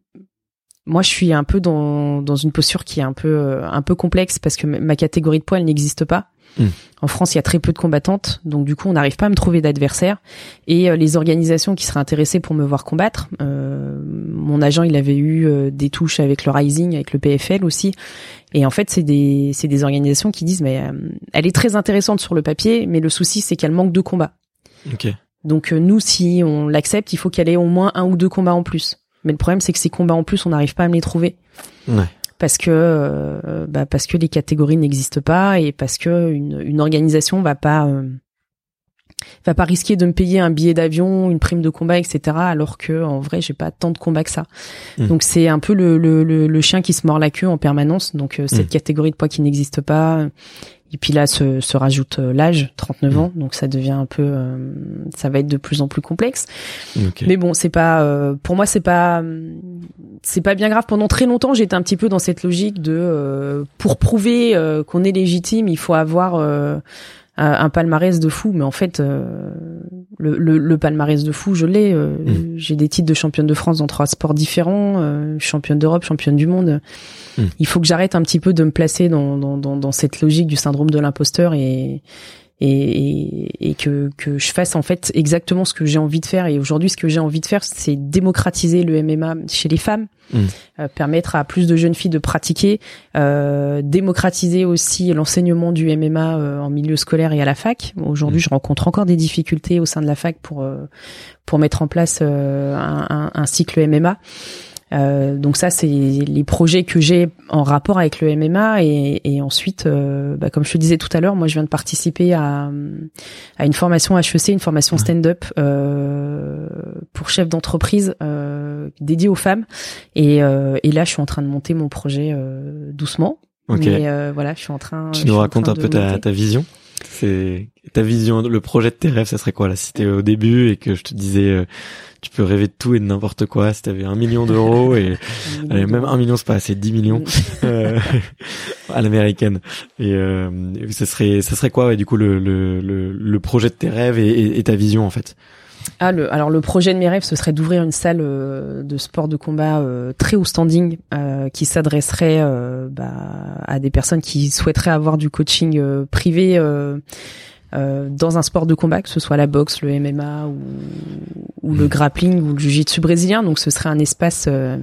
moi, je suis un peu dans dans une posture qui est un peu un peu complexe parce que ma catégorie de poids elle n'existe pas. Mmh. En France, il y a très peu de combattantes, donc du coup, on n'arrive pas à me trouver d'adversaire. Et euh, les organisations qui seraient intéressées pour me voir combattre, euh, mon agent, il avait eu euh, des touches avec le Rising, avec le P F L aussi. Et en fait, c'est des c'est des organisations qui disent, mais euh, elle est très intéressante sur le papier, mais le souci, c'est qu'elle manque de combats. Okay. Donc euh, nous, si on l'accepte, il faut qu'elle ait au moins un ou deux combats en plus. Mais le problème, c'est que ces combats en plus, on n'arrive pas à me les trouver. Ouais. Parce que euh, bah parce que les catégories n'existent pas et parce que une, une organisation va pas euh, va pas risquer de me payer un billet d'avion, une prime de combat, et cetera. Alors que en vrai, j'ai pas tant de combats que ça. Mmh. Donc c'est un peu le, le le le chien qui se mord la queue en permanence. Donc euh, cette mmh. catégorie de poids qui n'existe pas. Et puis là se, se rajoute euh, l'âge, trente-neuf mmh. ans, donc ça devient un peu, euh, ça va être de plus en plus complexe. Okay. Mais bon, c'est pas, euh, pour moi c'est pas, c'est pas bien grave. Pendant très longtemps, j'étais un petit peu dans cette logique de, euh, pour prouver euh, qu'on est légitime, il faut avoir euh, un palmarès de fou. Mais en fait, euh, le, le, le palmarès de fou, je l'ai. Euh, mmh. J'ai des titres de championne de France dans trois sports différents, euh, championne d'Europe, championne du monde. Il faut que j'arrête un petit peu de me placer dans, dans, dans, dans cette logique du syndrome de l'imposteur et, et, et, et que, que je fasse en fait exactement ce que j'ai envie de faire. Et aujourd'hui, ce que j'ai envie de faire, c'est démocratiser le M M A chez les femmes, mmh. euh, permettre à plus de jeunes filles de pratiquer, euh, démocratiser aussi l'enseignement du M M A euh, en milieu scolaire et à la fac. Aujourd'hui, mmh. je rencontre encore des difficultés au sein de la fac pour euh, pour mettre en place euh, un, un, un cycle M M A. Euh, donc ça, c'est les projets que j'ai en rapport avec le M M A et, et ensuite, euh, bah, comme je te disais tout à l'heure, moi je viens de participer à, à une formation H E C, une formation stand-up euh, pour chef d'entreprise euh, dédiée aux femmes et, euh, et là je suis en train de monter mon projet euh, doucement. Okay. Mais euh, voilà, je suis en train. Tu nous racontes un peu ta, ta vision. C'est ta vision, le projet de tes rêves, ça serait quoi là si t'es au début et que je te disais euh, tu peux rêver de tout et de n'importe quoi, si t'avais un million d'euros et allez, même un million c'est pas assez, dix millions euh, à l'américaine et euh, ça serait ça serait quoi ouais, du coup le, le le le projet de tes rêves et, et, et ta vision en fait. Ah, le, alors le projet de mes rêves, ce serait d'ouvrir une salle euh, de sport de combat euh, très haut standing euh, qui s'adresserait euh, bah, à des personnes qui souhaiteraient avoir du coaching euh, privé euh, euh, dans un sport de combat, que ce soit la boxe, le M M A ou, ou le grappling ou le jiu-jitsu brésilien. Donc ce serait un espace euh,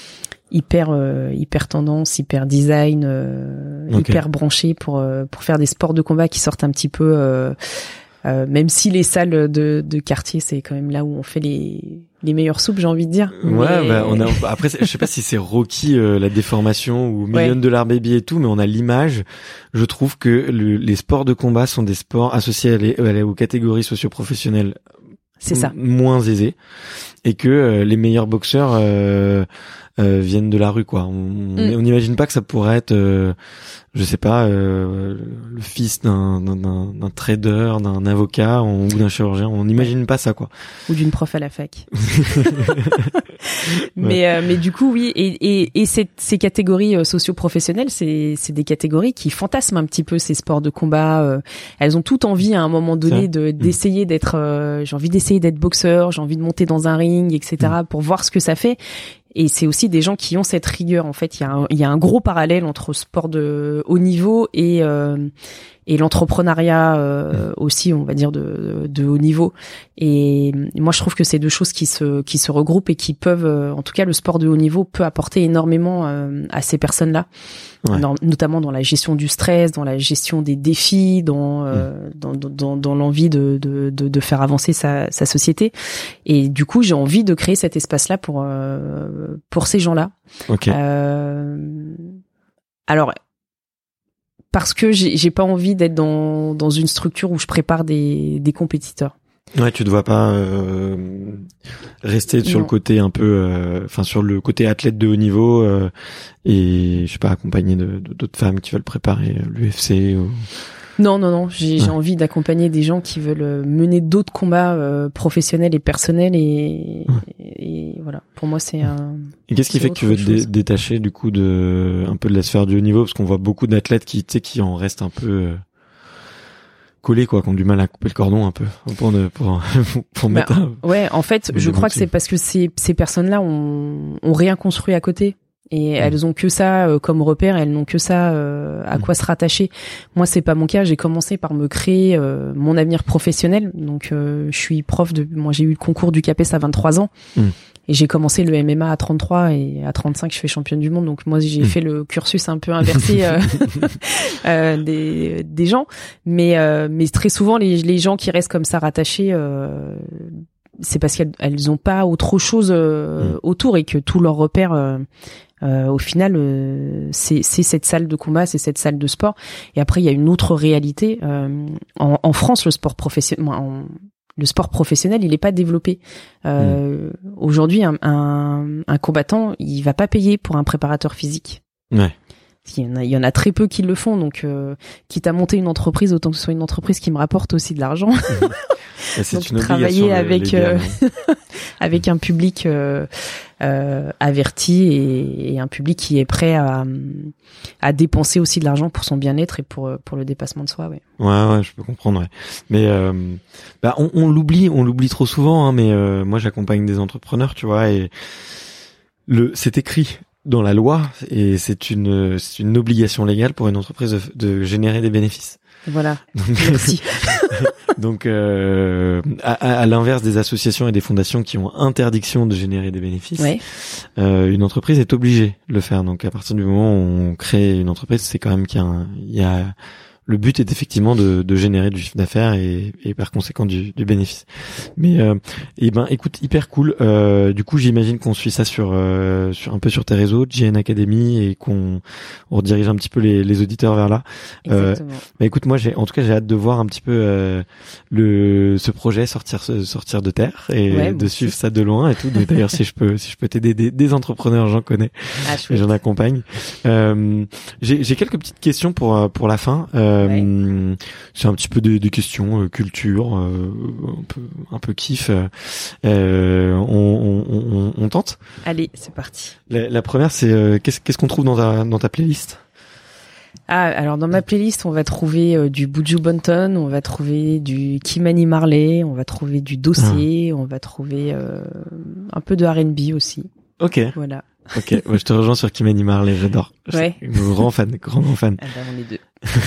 hyper euh, hyper tendance, hyper design, euh, okay. hyper branché pour euh, pour faire des sports de combat qui sortent un petit peu. Euh, Euh, même si les salles de, de quartier, c'est quand même là où on fait les, les meilleures soupes, j'ai envie de dire. Ouais, mais... bah, on a, après, je sais pas si c'est Rocky, euh, la déformation ou Million ouais. Dollar Baby et tout, mais on a l'image. Je trouve que le, les sports de combat sont des sports associés à les, à les, aux catégories socio-professionnelles. C'est ça. M- moins aisées. Et que euh, les meilleurs boxeurs euh, euh, viennent de la rue, quoi. On mm. n'imagine pas que ça pourrait être, euh, je sais pas, euh, le fils d'un, d'un, d'un, d'un trader, d'un avocat ou d'un chirurgien. On n'imagine pas ça, quoi. Ou d'une prof à la fac. mais ouais. euh, mais du coup, oui. Et et, et ces, ces catégories euh, socio-professionnelles, c'est c'est des catégories qui fantasment un petit peu ces sports de combat. Euh, elles ont toutes envie à un moment donné de d'essayer mmh. d'être. Euh, j'ai envie d'essayer d'être boxeur. J'ai envie de monter dans un ring, et cetera. Mmh. Pour voir ce que ça fait. Et c'est aussi des gens qui ont cette rigueur. En fait, il y a un, il y a un gros parallèle entre sport de haut niveau et euh, et l'entrepreneuriat euh, aussi, on va dire de, de haut niveau. Et moi, je trouve que c'est deux choses qui se qui se regroupent et qui peuvent, en tout cas, le sport de haut niveau peut apporter énormément euh, à ces personnes-là, ouais. dans, notamment dans la gestion du stress, dans la gestion des défis, dans euh, mmh. dans, dans dans l'envie de de de, de faire avancer sa sa société. Et du coup, j'ai envie de créer cet espace-là pour euh, pour ces gens-là. Okay. Euh, alors. Parce que j'ai, j'ai pas envie d'être dans dans une structure où je prépare des des compétiteurs. Ouais, tu ne dois pas euh, rester sur non. le côté un peu, enfin euh, sur le côté athlète de haut niveau euh, et je sais pas accompagné de, de d'autres femmes qui veulent préparer l'U F C ou. Non, non, non. J'ai, ouais. j'ai envie d'accompagner des gens qui veulent mener d'autres combats euh, professionnels et personnels et, ouais. et, et voilà. Pour moi, c'est un. Et qu'est-ce qui fait que tu veux te dé- détacher du coup de un peu de la sphère du haut niveau, parce qu'on voit beaucoup d'athlètes qui, tu sais, qui en restent un peu euh, collés, quoi, qui ont du mal à couper le cordon un peu pour ne, pour pour bah, mettre. Un, ouais, en fait, je crois que c'est parce que ces ces personnes-là ont ont rien construit à côté. Et mmh. elles ont que ça euh, comme repère, elles n'ont que ça euh, à mmh. quoi se rattacher. Moi, c'est pas mon cas. J'ai commencé par me créer euh, mon avenir professionnel. Donc, euh, je suis prof de. Moi, j'ai eu le concours du CAPES à vingt-trois ans, mmh. et j'ai commencé le M M A à trente-trois et à trente-cinq, je fais championne du monde. Donc, moi, j'ai mmh. fait le cursus un peu inversé euh, euh, des des gens. Mais euh, mais très souvent, les les gens qui restent comme ça rattachés. Euh, c'est parce qu'elles elles ont pas autre chose euh, mmh. autour et que tous leurs repères euh, euh, au final euh, c'est c'est cette salle de combat, c'est cette salle de sport. Et après il y a une autre réalité euh, en, en France, le sport professionnel en, le sport professionnel, il est pas développé. Euh, mmh. Aujourd'hui un, un un combattant, il va pas payer pour un préparateur physique. Ouais. Il y en a, il y en a très peu qui le font, donc euh, quitte à monter une entreprise, autant que ce soit une entreprise qui me rapporte aussi de l'argent. C'est donc une travailler avec euh, avec un public euh, euh, averti et, et un public qui est prêt à à dépenser aussi de l'argent pour son bien-être et pour pour le dépassement de soi, ouais. Ouais, ouais, je peux comprendre, ouais. Mais euh, bah on, on l'oublie, on l'oublie trop souvent, hein. Mais euh, moi, j'accompagne des entrepreneurs, tu vois, et le c'est écrit. dans la loi et c'est une c'est une obligation légale pour une entreprise de, de générer des bénéfices. Voilà. Donc, merci. donc euh, à, à l'inverse des associations et des fondations qui ont interdiction de générer des bénéfices, Ouais. euh, une entreprise est obligée de le faire. Donc à partir du moment où on crée une entreprise, c'est quand même qu'il y a, un, il y a le but est effectivement de, de générer du chiffre d'affaires et, et par conséquent du, du bénéfice. Mais euh, et ben écoute, hyper cool. Euh, du coup, j'imagine qu'on suit ça sur euh, sur un peu sur tes réseaux, J N Academy, et qu'on on redirige un petit peu les, les auditeurs vers là. Exactement. Euh, bah écoute, moi j'ai en tout cas j'ai hâte de voir un petit peu euh, le ce projet sortir sortir de terre et Ouais, de bon, suivre ça de loin et tout. Donc, d'ailleurs, si je peux si je peux t'aider des, des entrepreneurs, j'en connais. Ah, Et chouette. j'en accompagne. Euh, j'ai, j'ai quelques petites questions pour pour la fin. Euh, ouais. C'est un petit peu des, des questions euh, culture, euh, un peu un peu kiff. Euh, on, on, on, on tente. Allez, c'est parti. La, la première, c'est euh, qu'est-ce qu'est-ce qu'on trouve dans ta dans ta playlist? Ah, alors dans ma playlist, on va trouver euh, du Buju Banton, on va trouver du Kimani Marley, on va trouver du Dossier, ah. on va trouver euh, un peu de R and B aussi. Ok. Voilà. Ok, moi je te rejoins sur Kimani Marley, j'adore. Ouais. Grand fan, grand grand fan. Ah bah on est deux.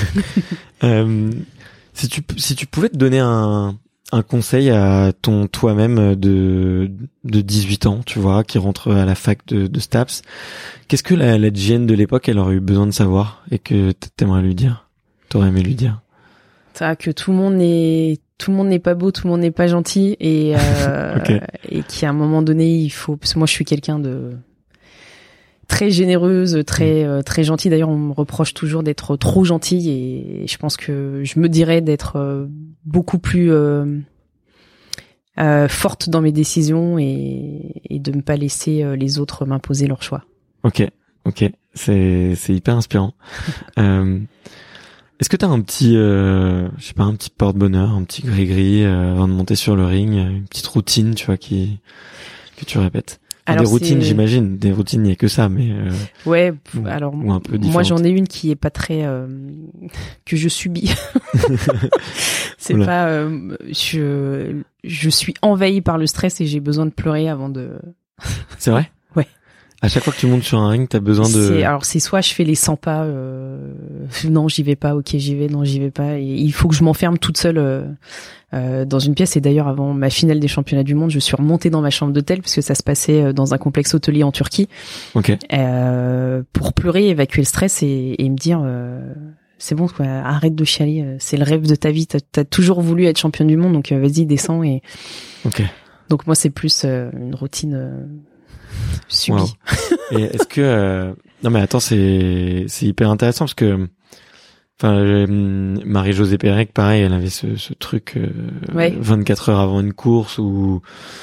euh, si tu si tu pouvais te donner un un conseil à ton toi-même de de dix-huit ans, tu vois, qui rentre à la fac de, de Staps, qu'est-ce que la, la Jen de l'époque elle aurait eu besoin de savoir et que t'aimerais lui dire, t'aurais aimé lui dire? Ça, que tout le monde n'est tout le monde n'est pas beau, tout le monde n'est pas gentil et euh, okay. et qu'à un moment donné il faut, parce que moi je suis quelqu'un de très généreuse, très euh, très gentille. D'ailleurs, on me reproche toujours d'être trop gentille et je pense que je me dirais d'être euh, beaucoup plus euh, euh, forte dans mes décisions et, et de ne pas laisser euh, les autres m'imposer leurs choix. Ok, ok, c'est c'est hyper inspirant. euh, est-ce que t'as un petit, euh, je sais pas, un petit porte-bonheur, un petit gris-gris euh, avant de monter sur le ring, une petite routine, tu vois, qui que tu répètes? Alors des routines, c'est... j'imagine. Des routines, il n'y a que ça, mais... Euh, ouais, ou, alors ou un peu moi j'en ai une qui est pas très... Euh, que je subis. C'est Oula. pas... Euh, je, je suis envahie par le stress et j'ai besoin de pleurer avant de... C'est vrai? Ouais. À chaque fois que tu montes sur un ring, t'as besoin de... C'est, alors c'est soit je fais les cent pas, euh, non j'y vais pas, ok j'y vais, non j'y vais pas, et il faut que je m'enferme toute seule... Euh, Euh, dans une pièce. Et d'ailleurs, avant ma finale des championnats du monde, je suis remontée dans ma chambre d'hôtel parce que ça se passait dans un complexe hôtelier en Turquie. Ok. Euh, pour pleurer, évacuer le stress et, et me dire euh, c'est bon quoi, arrête de chialer, c'est le rêve de ta vie, t'as, t'as toujours voulu être championne du monde, donc euh, vas-y descends. Et ok. Donc moi c'est plus euh, une routine euh, subie. Wow. Et est-ce que euh... non mais attends, c'est c'est hyper intéressant parce que enfin, euh, Marie-Josée Pérec, pareil, elle avait ce, ce truc euh, ouais. vingt-quatre heures avant une course où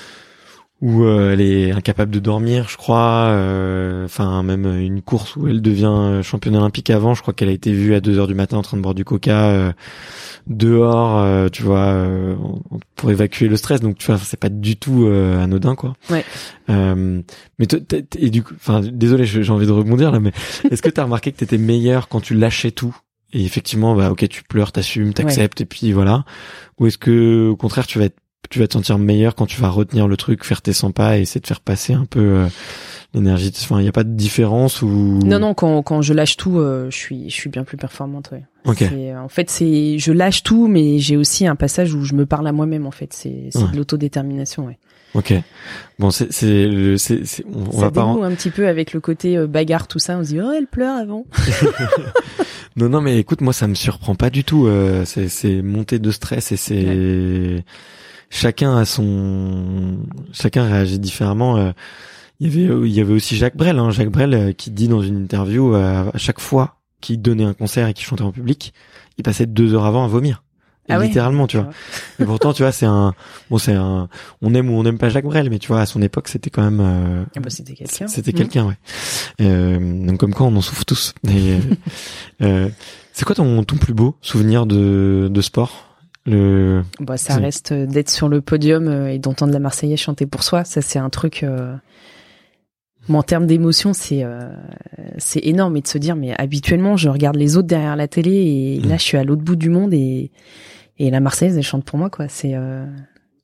où euh, elle est incapable de dormir, je crois. Enfin, euh, même une course où elle devient championne olympique avant, je crois qu'elle a été vue à deux heures du matin en train de boire du coca euh, dehors, euh, tu vois, euh, pour évacuer le stress. Donc, tu vois, c'est pas du tout euh, anodin, quoi. Ouais. Euh, mais t- t- et du coup, enfin, désolé, j'ai envie de rebondir là, mais est-ce que t'as remarqué que t'étais meilleure quand tu lâchais tout? Et effectivement, bah, ok, tu pleures, t'assumes, t'acceptes, ouais. Et puis voilà. Ou est-ce que, au contraire, tu vas être, tu vas te sentir meilleur quand tu vas retenir le truc, faire tes cent pas et essayer de faire passer un peu euh, l'énergie. Enfin, il y a pas de différence ou non, non. Quand quand je lâche tout, euh, je suis, je suis bien plus performante. Ouais. Ok. C'est, en fait, c'est, je lâche tout, mais j'ai aussi un passage où je me parle à moi-même. En fait, c'est, c'est ouais. de l'autodétermination. Ouais. Ok. Bon, c'est, c'est, c'est, c'est on, ça on va pas en... un petit peu avec le côté euh, bagarre, tout ça. On se dit, oh, elle pleure avant. Non, non, mais écoute, moi, ça me surprend pas du tout. Euh, c'est, c'est montée de stress et c'est ouais. Chacun a son, chacun réagit différemment. Euh, il y avait, il y avait aussi Jacques Brel, hein, Jacques Brel euh, qui dit dans une interview euh, à chaque fois qu'il donnait un concert et qu'il chantait en public, il passait deux heures avant à vomir. Ah littéralement, ouais. tu vois. Et pourtant, tu vois, c'est un, bon, c'est un, on aime ou on n'aime pas Jacques Brel, mais tu vois, à son époque, c'était quand même, euh, ah bah c'était quelqu'un. C'était mmh. quelqu'un, ouais. Euh, donc comme quoi, on en souffre tous. Et, euh, c'est quoi ton, ton plus beau souvenir de, de sport? Le, bah, ça reste d'être sur le podium et d'entendre la Marseillaise chanter pour soi. Ça, c'est un truc, euh, moi, en termes d'émotion, c'est, euh, c'est énorme. Et de se dire, mais habituellement, je regarde les autres derrière la télé et mmh. là, je suis à l'autre bout du monde et, et la Marseillaise, elle chante pour moi, quoi. C'est, euh...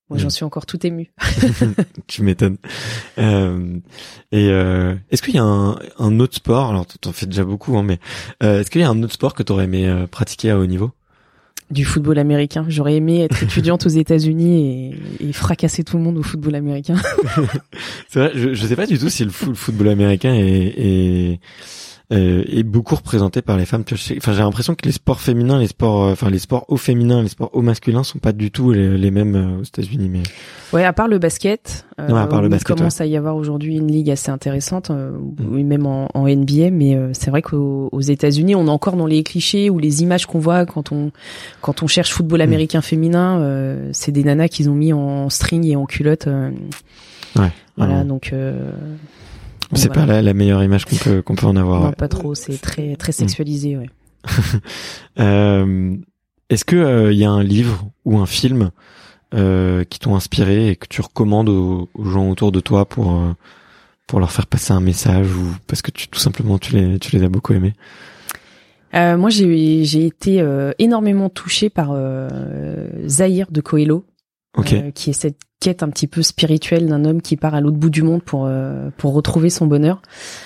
Moi, j'en suis encore tout ému. Tu m'étonnes. Euh, et euh, est-ce qu'il y a un, un autre sport, alors t'en fais déjà beaucoup, hein, mais euh, est-ce qu'il y a un autre sport que t'aurais aimé euh, pratiquer à haut niveau? Du football américain. J'aurais aimé être étudiante aux États-Unis et, et fracasser tout le monde au football américain. C'est vrai, je, je sais pas du tout si le, foot, le football américain est, est Euh, est beaucoup représenté par les femmes. Enfin, j'ai l'impression que les sports féminins, les sports, euh, enfin les sports au féminin, les sports au masculin sont pas du tout les, les mêmes euh, aux États-Unis. Mais ouais, à part le basket, euh, ouais, à part le il basket, commence ouais. à y avoir aujourd'hui une ligue assez intéressante, euh, mmh. même en, en N B A. Mais euh, c'est vrai qu'aux aux États-Unis, on est encore dans les clichés ou les images qu'on voit quand on quand on cherche football américain mmh. féminin. Euh, c'est des nanas qu'ils ont mis en string et en culotte. Euh, ouais. Voilà, ouais. donc. Euh, Bon, c'est voilà. pas la, la meilleure image qu'on peut qu'on peut en avoir. Non, ouais. pas trop. C'est très très sexualisé, ouais. euh, est-ce que il euh, y a un livre ou un film euh, qui t'ont inspiré et que tu recommandes aux, aux gens autour de toi pour euh, pour leur faire passer un message ou parce que tu tout simplement tu les tu les as beaucoup aimés? Euh, moi, j'ai j'ai été euh, énormément touchée par euh, Zahir de Coelho. Okay. Euh, qui est cette quête un petit peu spirituelle d'un homme qui part à l'autre bout du monde pour euh, pour retrouver son bonheur.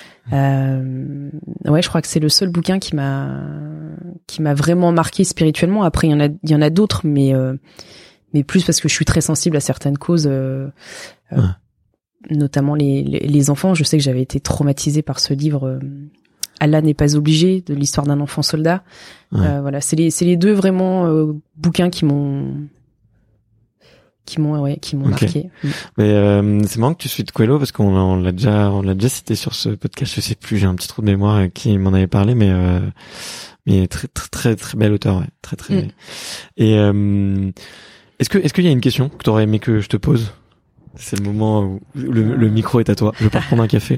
Euh, ouais, je crois que c'est le seul bouquin qui m'a qui m'a vraiment marqué spirituellement. Après, il y en a il y en a d'autres, mais euh, mais plus parce que je suis très sensible à certaines causes, euh, euh, ouais. notamment les, les les enfants. Je sais que j'avais été traumatisée par ce livre. Euh, Allah n'est pas obligé, de l'histoire d'un enfant soldat. Ouais. Euh, voilà, c'est les c'est les deux vraiment euh, bouquins qui m'ont qui m'ont ouais qui m'ont okay. marqué. Mais euh, c'est marrant que tu suives Coelho parce qu'on on l'a déjà on l'a déjà cité sur ce podcast, je sais plus, j'ai un petit trou de mémoire euh, qui m'en avait parlé, mais euh, mais très très très très bel auteur, ouais, très très. Mm. Et euh, est-ce que est-ce qu'il y a une question que t'aurais aimé que je te pose? C'est le moment où le, le micro est à toi. Je vais pas prendre un café.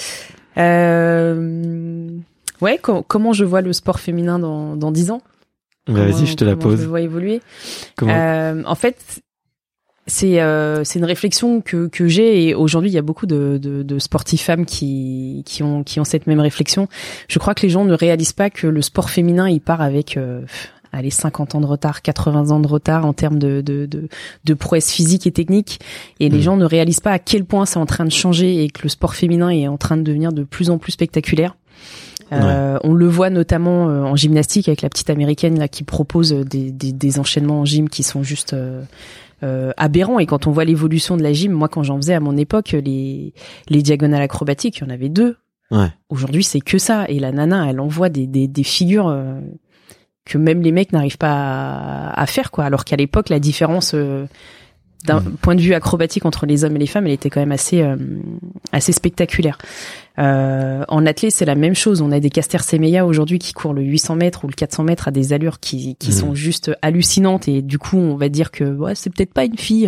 Euh, ouais, com- comment je vois le sport féminin dans dans dix ans? Bah, vas-y, je te la pose. Je le vois évoluer. Comment euh, en fait. C'est euh, c'est une réflexion que que j'ai et aujourd'hui il y a beaucoup de de, de sportifs femmes qui qui ont qui ont cette même réflexion. Je crois que les gens ne réalisent pas que le sport féminin il part avec euh, allez cinquante ans de retard, quatre-vingts ans de retard en termes de de de, de prouesse physique et technique et les mmh. gens ne réalisent pas à quel point c'est en train de changer et que le sport féminin est en train de devenir de plus en plus spectaculaire. Euh, ouais. On le voit notamment euh, en gymnastique avec la petite américaine là qui propose des des, des enchaînements en gym qui sont juste euh, Euh, aberrant. Et quand on voit l'évolution de la gym, moi quand j'en faisais à mon époque, les les diagonales acrobatiques, il y en avait deux. Ouais. Aujourd'hui c'est que ça. Et la nana, elle envoie des des, des figures euh, que même les mecs n'arrivent pas à, à faire, quoi. Alors qu'à l'époque, la différence euh, d'un mmh. point de vue acrobatique entre les hommes et les femmes, elle était quand même assez euh, assez spectaculaire. Euh, en athlée, c'est la même chose. On a des Caster Semenya aujourd'hui qui courent le huit cents mètres ou le quatre cents mètres à des allures qui qui mmh. sont juste hallucinantes et du coup, on va dire que ouais, c'est peut-être pas une fille.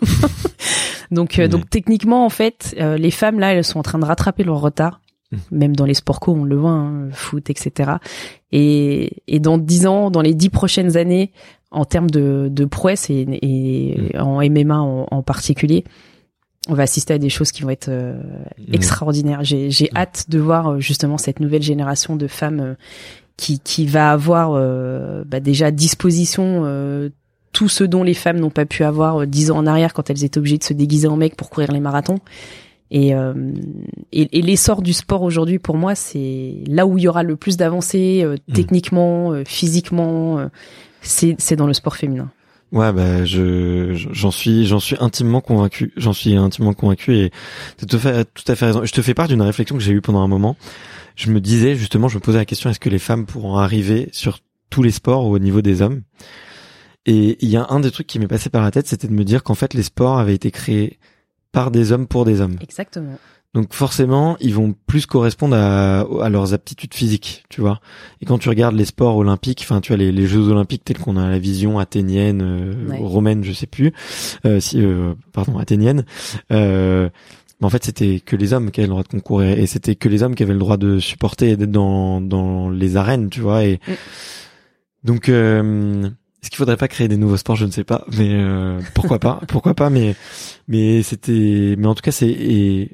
donc mmh. euh, donc techniquement, en fait, euh, les femmes là, elles sont en train de rattraper leur retard. Mmh. Même dans les sports co, on le voit, hein, foot, et cetera. Et et dans dix ans, dans les dix prochaines années, en termes de de prouesse et, et mmh. en M M A en, en particulier, on va assister à des choses qui vont être euh, mmh. extraordinaires. J'ai j'ai mmh. hâte de voir justement cette nouvelle génération de femmes euh, qui qui va avoir euh, bah, déjà à disposition euh, tout ce dont les femmes n'ont pas pu avoir dix ans en arrière quand elles étaient obligées de se déguiser en mec pour courir les marathons. Et, euh, et, et l'essor du sport aujourd'hui, pour moi, c'est là où il y aura le plus d'avancées euh, mmh. techniquement, euh, physiquement. Euh, c'est, c'est dans le sport féminin. Ouais, bah je j'en suis j'en suis intimement convaincu. J'en suis intimement convaincu et tu te fais tout à fait raison. Je te fais part d'une réflexion que j'ai eue pendant un moment. Je me disais justement, je me posais la question, est-ce que les femmes pourront arriver sur tous les sports au niveau des hommes? Et il y a un des trucs qui m'est passé par la tête, c'était de me dire qu'en fait les sports avaient été créés par des hommes pour des hommes. Exactement. Donc forcément, ils vont plus correspondre à, à leurs aptitudes physiques, tu vois. Et quand tu regardes les sports olympiques, enfin tu vois les, les Jeux olympiques tels qu'on a la vision athénienne, euh, ouais. romaine, je sais plus, euh, si euh, pardon athénienne. Euh, mais en fait, c'était que les hommes qui avaient le droit de concourir et c'était que les hommes qui avaient le droit de supporter et d'être dans dans les arènes, tu vois. Et mm. donc euh, est-ce qu'il faudrait pas créer des nouveaux sports? Je ne sais pas, mais euh, pourquoi pas, pourquoi pas. Mais mais c'était, mais en tout cas c'est et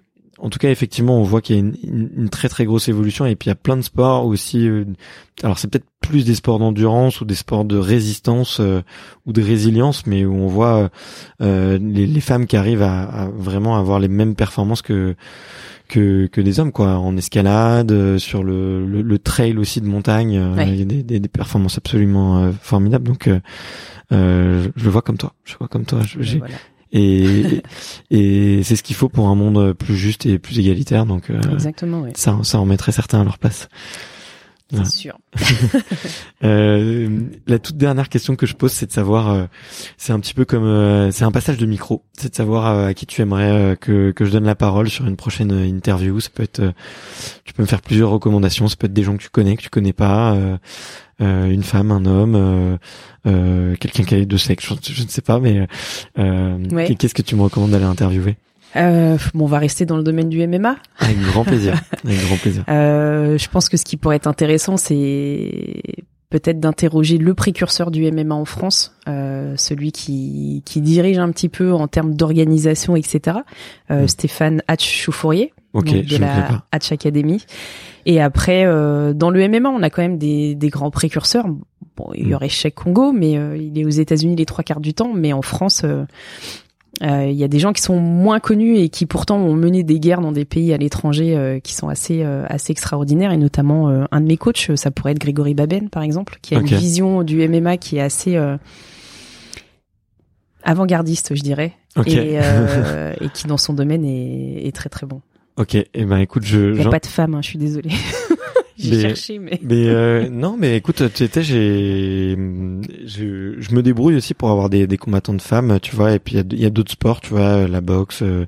en tout cas, effectivement, on voit qu'il y a une, une, une très très grosse évolution. Et puis il y a plein de sports aussi. Euh, alors c'est peut-être plus des sports d'endurance ou des sports de résistance euh, ou de résilience, mais où on voit euh, les, les femmes qui arrivent à, à vraiment avoir les mêmes performances que que que des hommes, quoi, en escalade, euh, sur le, le le trail aussi de montagne. Euh, ouais. Il y a des, des, des performances absolument euh, formidables. Donc euh, euh, je, je le vois comme toi. Je vois comme toi. Je, j'ai, voilà. Et, et c'est ce qu'il faut pour un monde plus juste et plus égalitaire. Donc, euh, exactement, oui. ça, ça en mettrait certains à leur place. C'est Voilà. sûr. euh, la toute dernière question que je pose, c'est de savoir, euh, c'est un petit peu comme, euh, c'est un passage de micro, c'est de savoir euh, à qui tu aimerais euh, que que je donne la parole sur une prochaine interview. Ça peut être, euh, tu peux me faire plusieurs recommandations. Ça peut être des gens que tu connais, que tu connais pas. Euh, Euh, une femme, un homme, euh, euh, quelqu'un qui a deux sexes, je, je ne sais pas, mais euh, ouais. qu'est-ce que tu me recommandes d'aller interviewer? Euh, bon, on va rester dans le domaine du M M A. Avec grand plaisir. Avec grand plaisir. Euh, je pense que ce qui pourrait être intéressant, c'est peut-être d'interroger le précurseur du M M A en France, euh, celui qui qui dirige un petit peu en termes d'organisation, et cetera. Euh, mmh. Stéphane Hatch-Chouffourier, ok, donc de je la Hatch Academy. Et après, euh, dans le M M A, on a quand même des, des grands précurseurs. Bon, il y aurait Cheikh Kongo, mais euh, il est aux États-Unis les trois quarts du temps. Mais en France, euh, euh, il y a des gens qui sont moins connus et qui pourtant ont mené des guerres dans des pays à l'étranger euh, qui sont assez euh, assez extraordinaires. Et notamment, euh, un de mes coachs, ça pourrait être Grégory Baben, par exemple, qui a okay. une vision du M M A qui est assez euh, avant-gardiste, je dirais, okay. et, euh, et qui dans son domaine est, est très très bon. Ok, et eh ben écoute, je. Il n'y a pas de femme, hein, je suis désolée. J'ai mais, cherché, mais. Mais euh, non, mais écoute, tu sais, j'ai, je, je me débrouille aussi pour avoir des, des combattants de femmes, tu vois. Et puis il y a, y a d'autres sports, tu vois, la boxe, euh,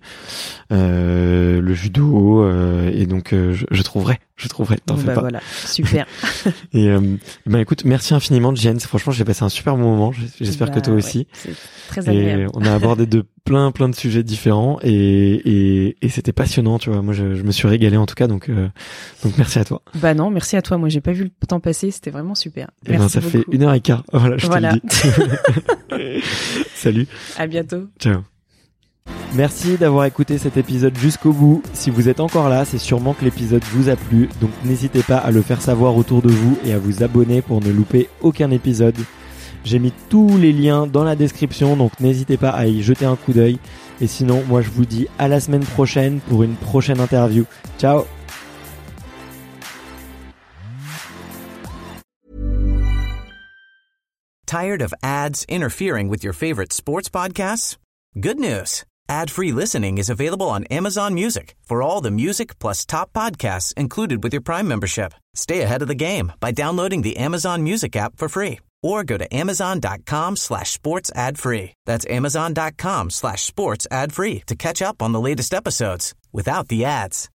euh, le judo, euh, et donc euh, je, je trouverai, je trouverai. T'en bon, fais bah pas. Voilà, super. Et euh, ben écoute, merci infiniment, Jen. Franchement, j'ai passé un super bon moment. J'espère bah, que toi aussi. Ouais, c'est très agréable. Et on a abordé de plein, plein de sujets différents, et et, et c'était passionnant, tu vois. Moi, je, je me suis régalé en tout cas, donc euh, donc merci à toi. Bah non, merci à toi. Moi, j'ai pas vu le temps passer. C'était vraiment super. Et ben, ça beaucoup. fait une heure et quart. Voilà, je voilà. te le dis. Salut. À bientôt. Ciao. Merci d'avoir écouté cet épisode jusqu'au bout. Si vous êtes encore là, c'est sûrement que l'épisode vous a plu. Donc n'hésitez pas à le faire savoir autour de vous et à vous abonner pour ne louper aucun épisode. J'ai mis tous les liens dans la description, donc n'hésitez pas à y jeter un coup d'œil. Et sinon, moi je vous dis à la semaine prochaine pour une prochaine interview. Ciao. Tired of ads interfering with your favorite sports podcasts? Good news. Ad-free listening is available on Amazon Music for all the music plus top podcasts included with your Prime membership. Stay ahead of the game by downloading the Amazon Music app for free or go to amazon.com slash sports ad free. That's amazon.com slash sports ad free to catch up on the latest episodes without the ads.